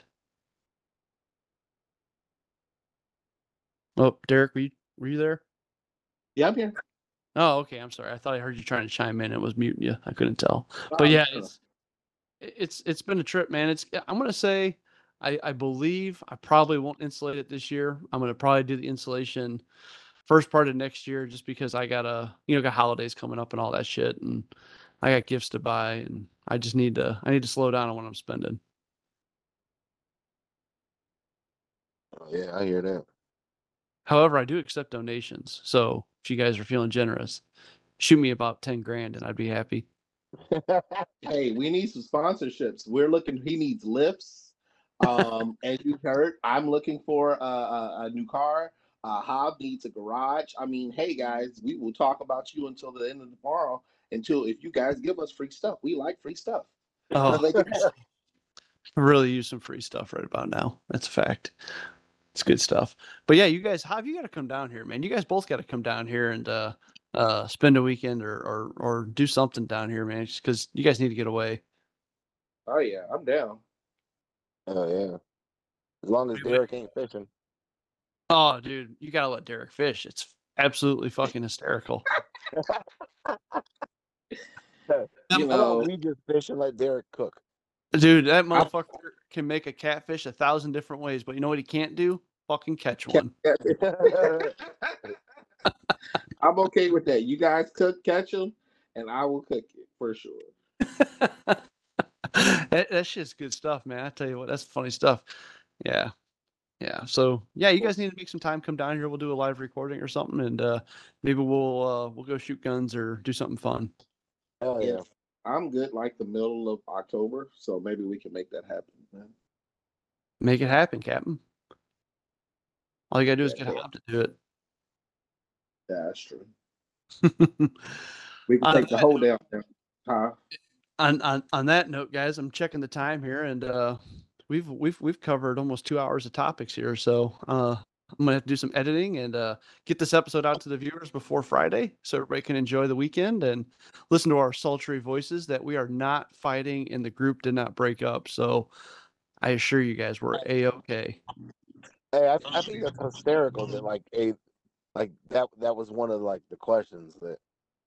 Oh, Derek, were you were you there? Yeah, I'm here. Oh, okay. I'm sorry. I thought I heard you trying to chime in. It was muting you. I couldn't tell. Oh, But yeah, no, no. it's it's it's been a trip, man. It's I'm gonna say I, I believe I probably won't insulate it this year. I'm going to probably do the insulation first part of next year, just because I got a, you know, got holidays coming up and all that shit. And I got gifts to buy, and I just need to, I need to slow down on what I'm spending. Oh, yeah, I hear that. However, I do accept donations. So if you guys are feeling generous, shoot me about ten grand and I'd be happy. Hey, we need some sponsorships. We're looking. He needs lifts. Um, as you heard, I'm looking for a, a, a new car. Uh, Hob needs a garage. I mean, hey guys, we will talk about you until the end of tomorrow. Until if you guys give us free stuff, we like free stuff. Oh, Like, I really use some free stuff right about now. That's a fact. It's good stuff. But yeah, you guys, Hob, you got to come down here, man. You guys both got to come down here and uh, uh, spend a weekend or, or or do something down here, man. Just because you guys need to get away. oh yeah, I'm down. Oh yeah. As long as Wait, wait. Derek ain't fishing. Oh, dude, you gotta let Derek fish. It's absolutely fucking hysterical. You How know, about we just fish and let Derek cook? Dude, that motherfucker can make a catfish a thousand different ways, but you know what he can't do? Fucking catch one. I'm okay with that. You guys cook, catch them, and I will cook it for sure. that, that shit's good stuff, man. I tell you what, that's funny stuff. Yeah. Yeah. So yeah, you guys need to make some time, come down here. We'll do a live recording or something, and uh maybe we'll uh we'll go shoot guns or do something fun. Oh yeah. If I'm good like the middle of October, so maybe we can make that happen, man. Make it happen, Captain. All you gotta do is Yeah, get yeah. Hob to do it. Yeah, that's true. We can On take the that whole note- down there. Huh? on, on on that note, guys, I'm checking the time here, and uh, we've we've we've covered almost two hours of topics here. So uh, I'm gonna have to do some editing and uh, get this episode out to the viewers before Friday, so everybody can enjoy the weekend and listen to our sultry voices. That we are not fighting, and the group did not break up. So I assure you guys, we're a okay. Hey, I, I think that's hysterical that like a like that that was one of like the questions that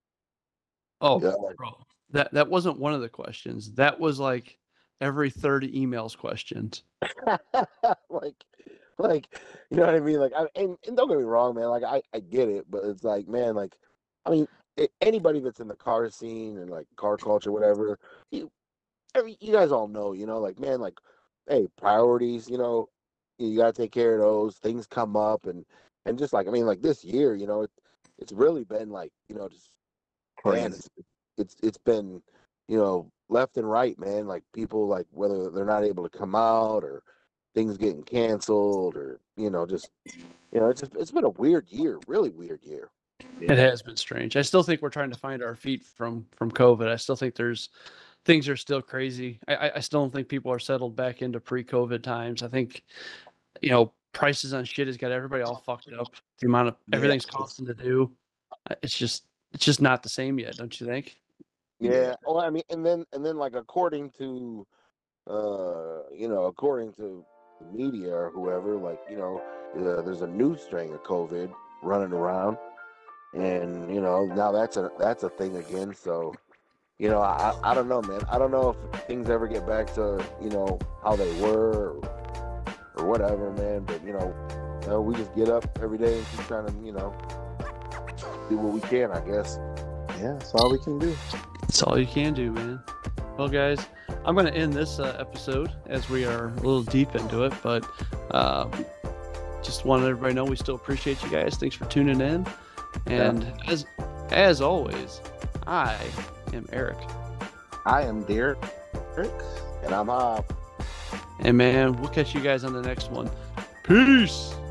Oh, yeah, like, bro, that that wasn't one of the questions. That was like every thirty emails questions. like like you know what I mean? Like I and, and don't get me wrong, man, like I, I get it, but it's like, man, like I mean a- anybody that's in the car scene and like car culture, whatever, you every you guys all know, you know, like man, like hey, priorities, you know, you gotta take care of those. Things come up and and just like I mean, like this year, you know, it, it's really been like, you know, just man, it's it's it's been, you know, left and right, man. Like people like whether they're not able to come out or things getting canceled or you know, just you know, it's just it's been a weird year, really weird year. It has been strange. I still think we're trying to find our feet from from COVID. I still think there's things are still crazy. I I- I still don't think people are settled back into pre-COVID times. I think you know prices on shit has got everybody all fucked up. The amount of everything's costing to do. Uh, It's just it's just not the same yet, don't you think? Yeah. Well, I mean, and then and then like according to, uh, you know, according to the media or whoever, like you know, uh, there's a new strain of COVID running around, and you know now that's a that's a thing again. So, you know, I I don't know, man. I don't know if things ever get back to you know how they were or, or whatever, man. But you know, you know, we just get up every day and keep trying to you know do what we can, I guess. Yeah, that's all we can do. That's all you can do, man. Well, guys, I'm going to end this uh, episode as we are a little deep into it, but uh, just wanted everybody to know we still appreciate you guys. Thanks for tuning in. And as as always, I am Eric. I am Derek. And I'm Hob. And man, we'll catch you guys on the next one. Peace.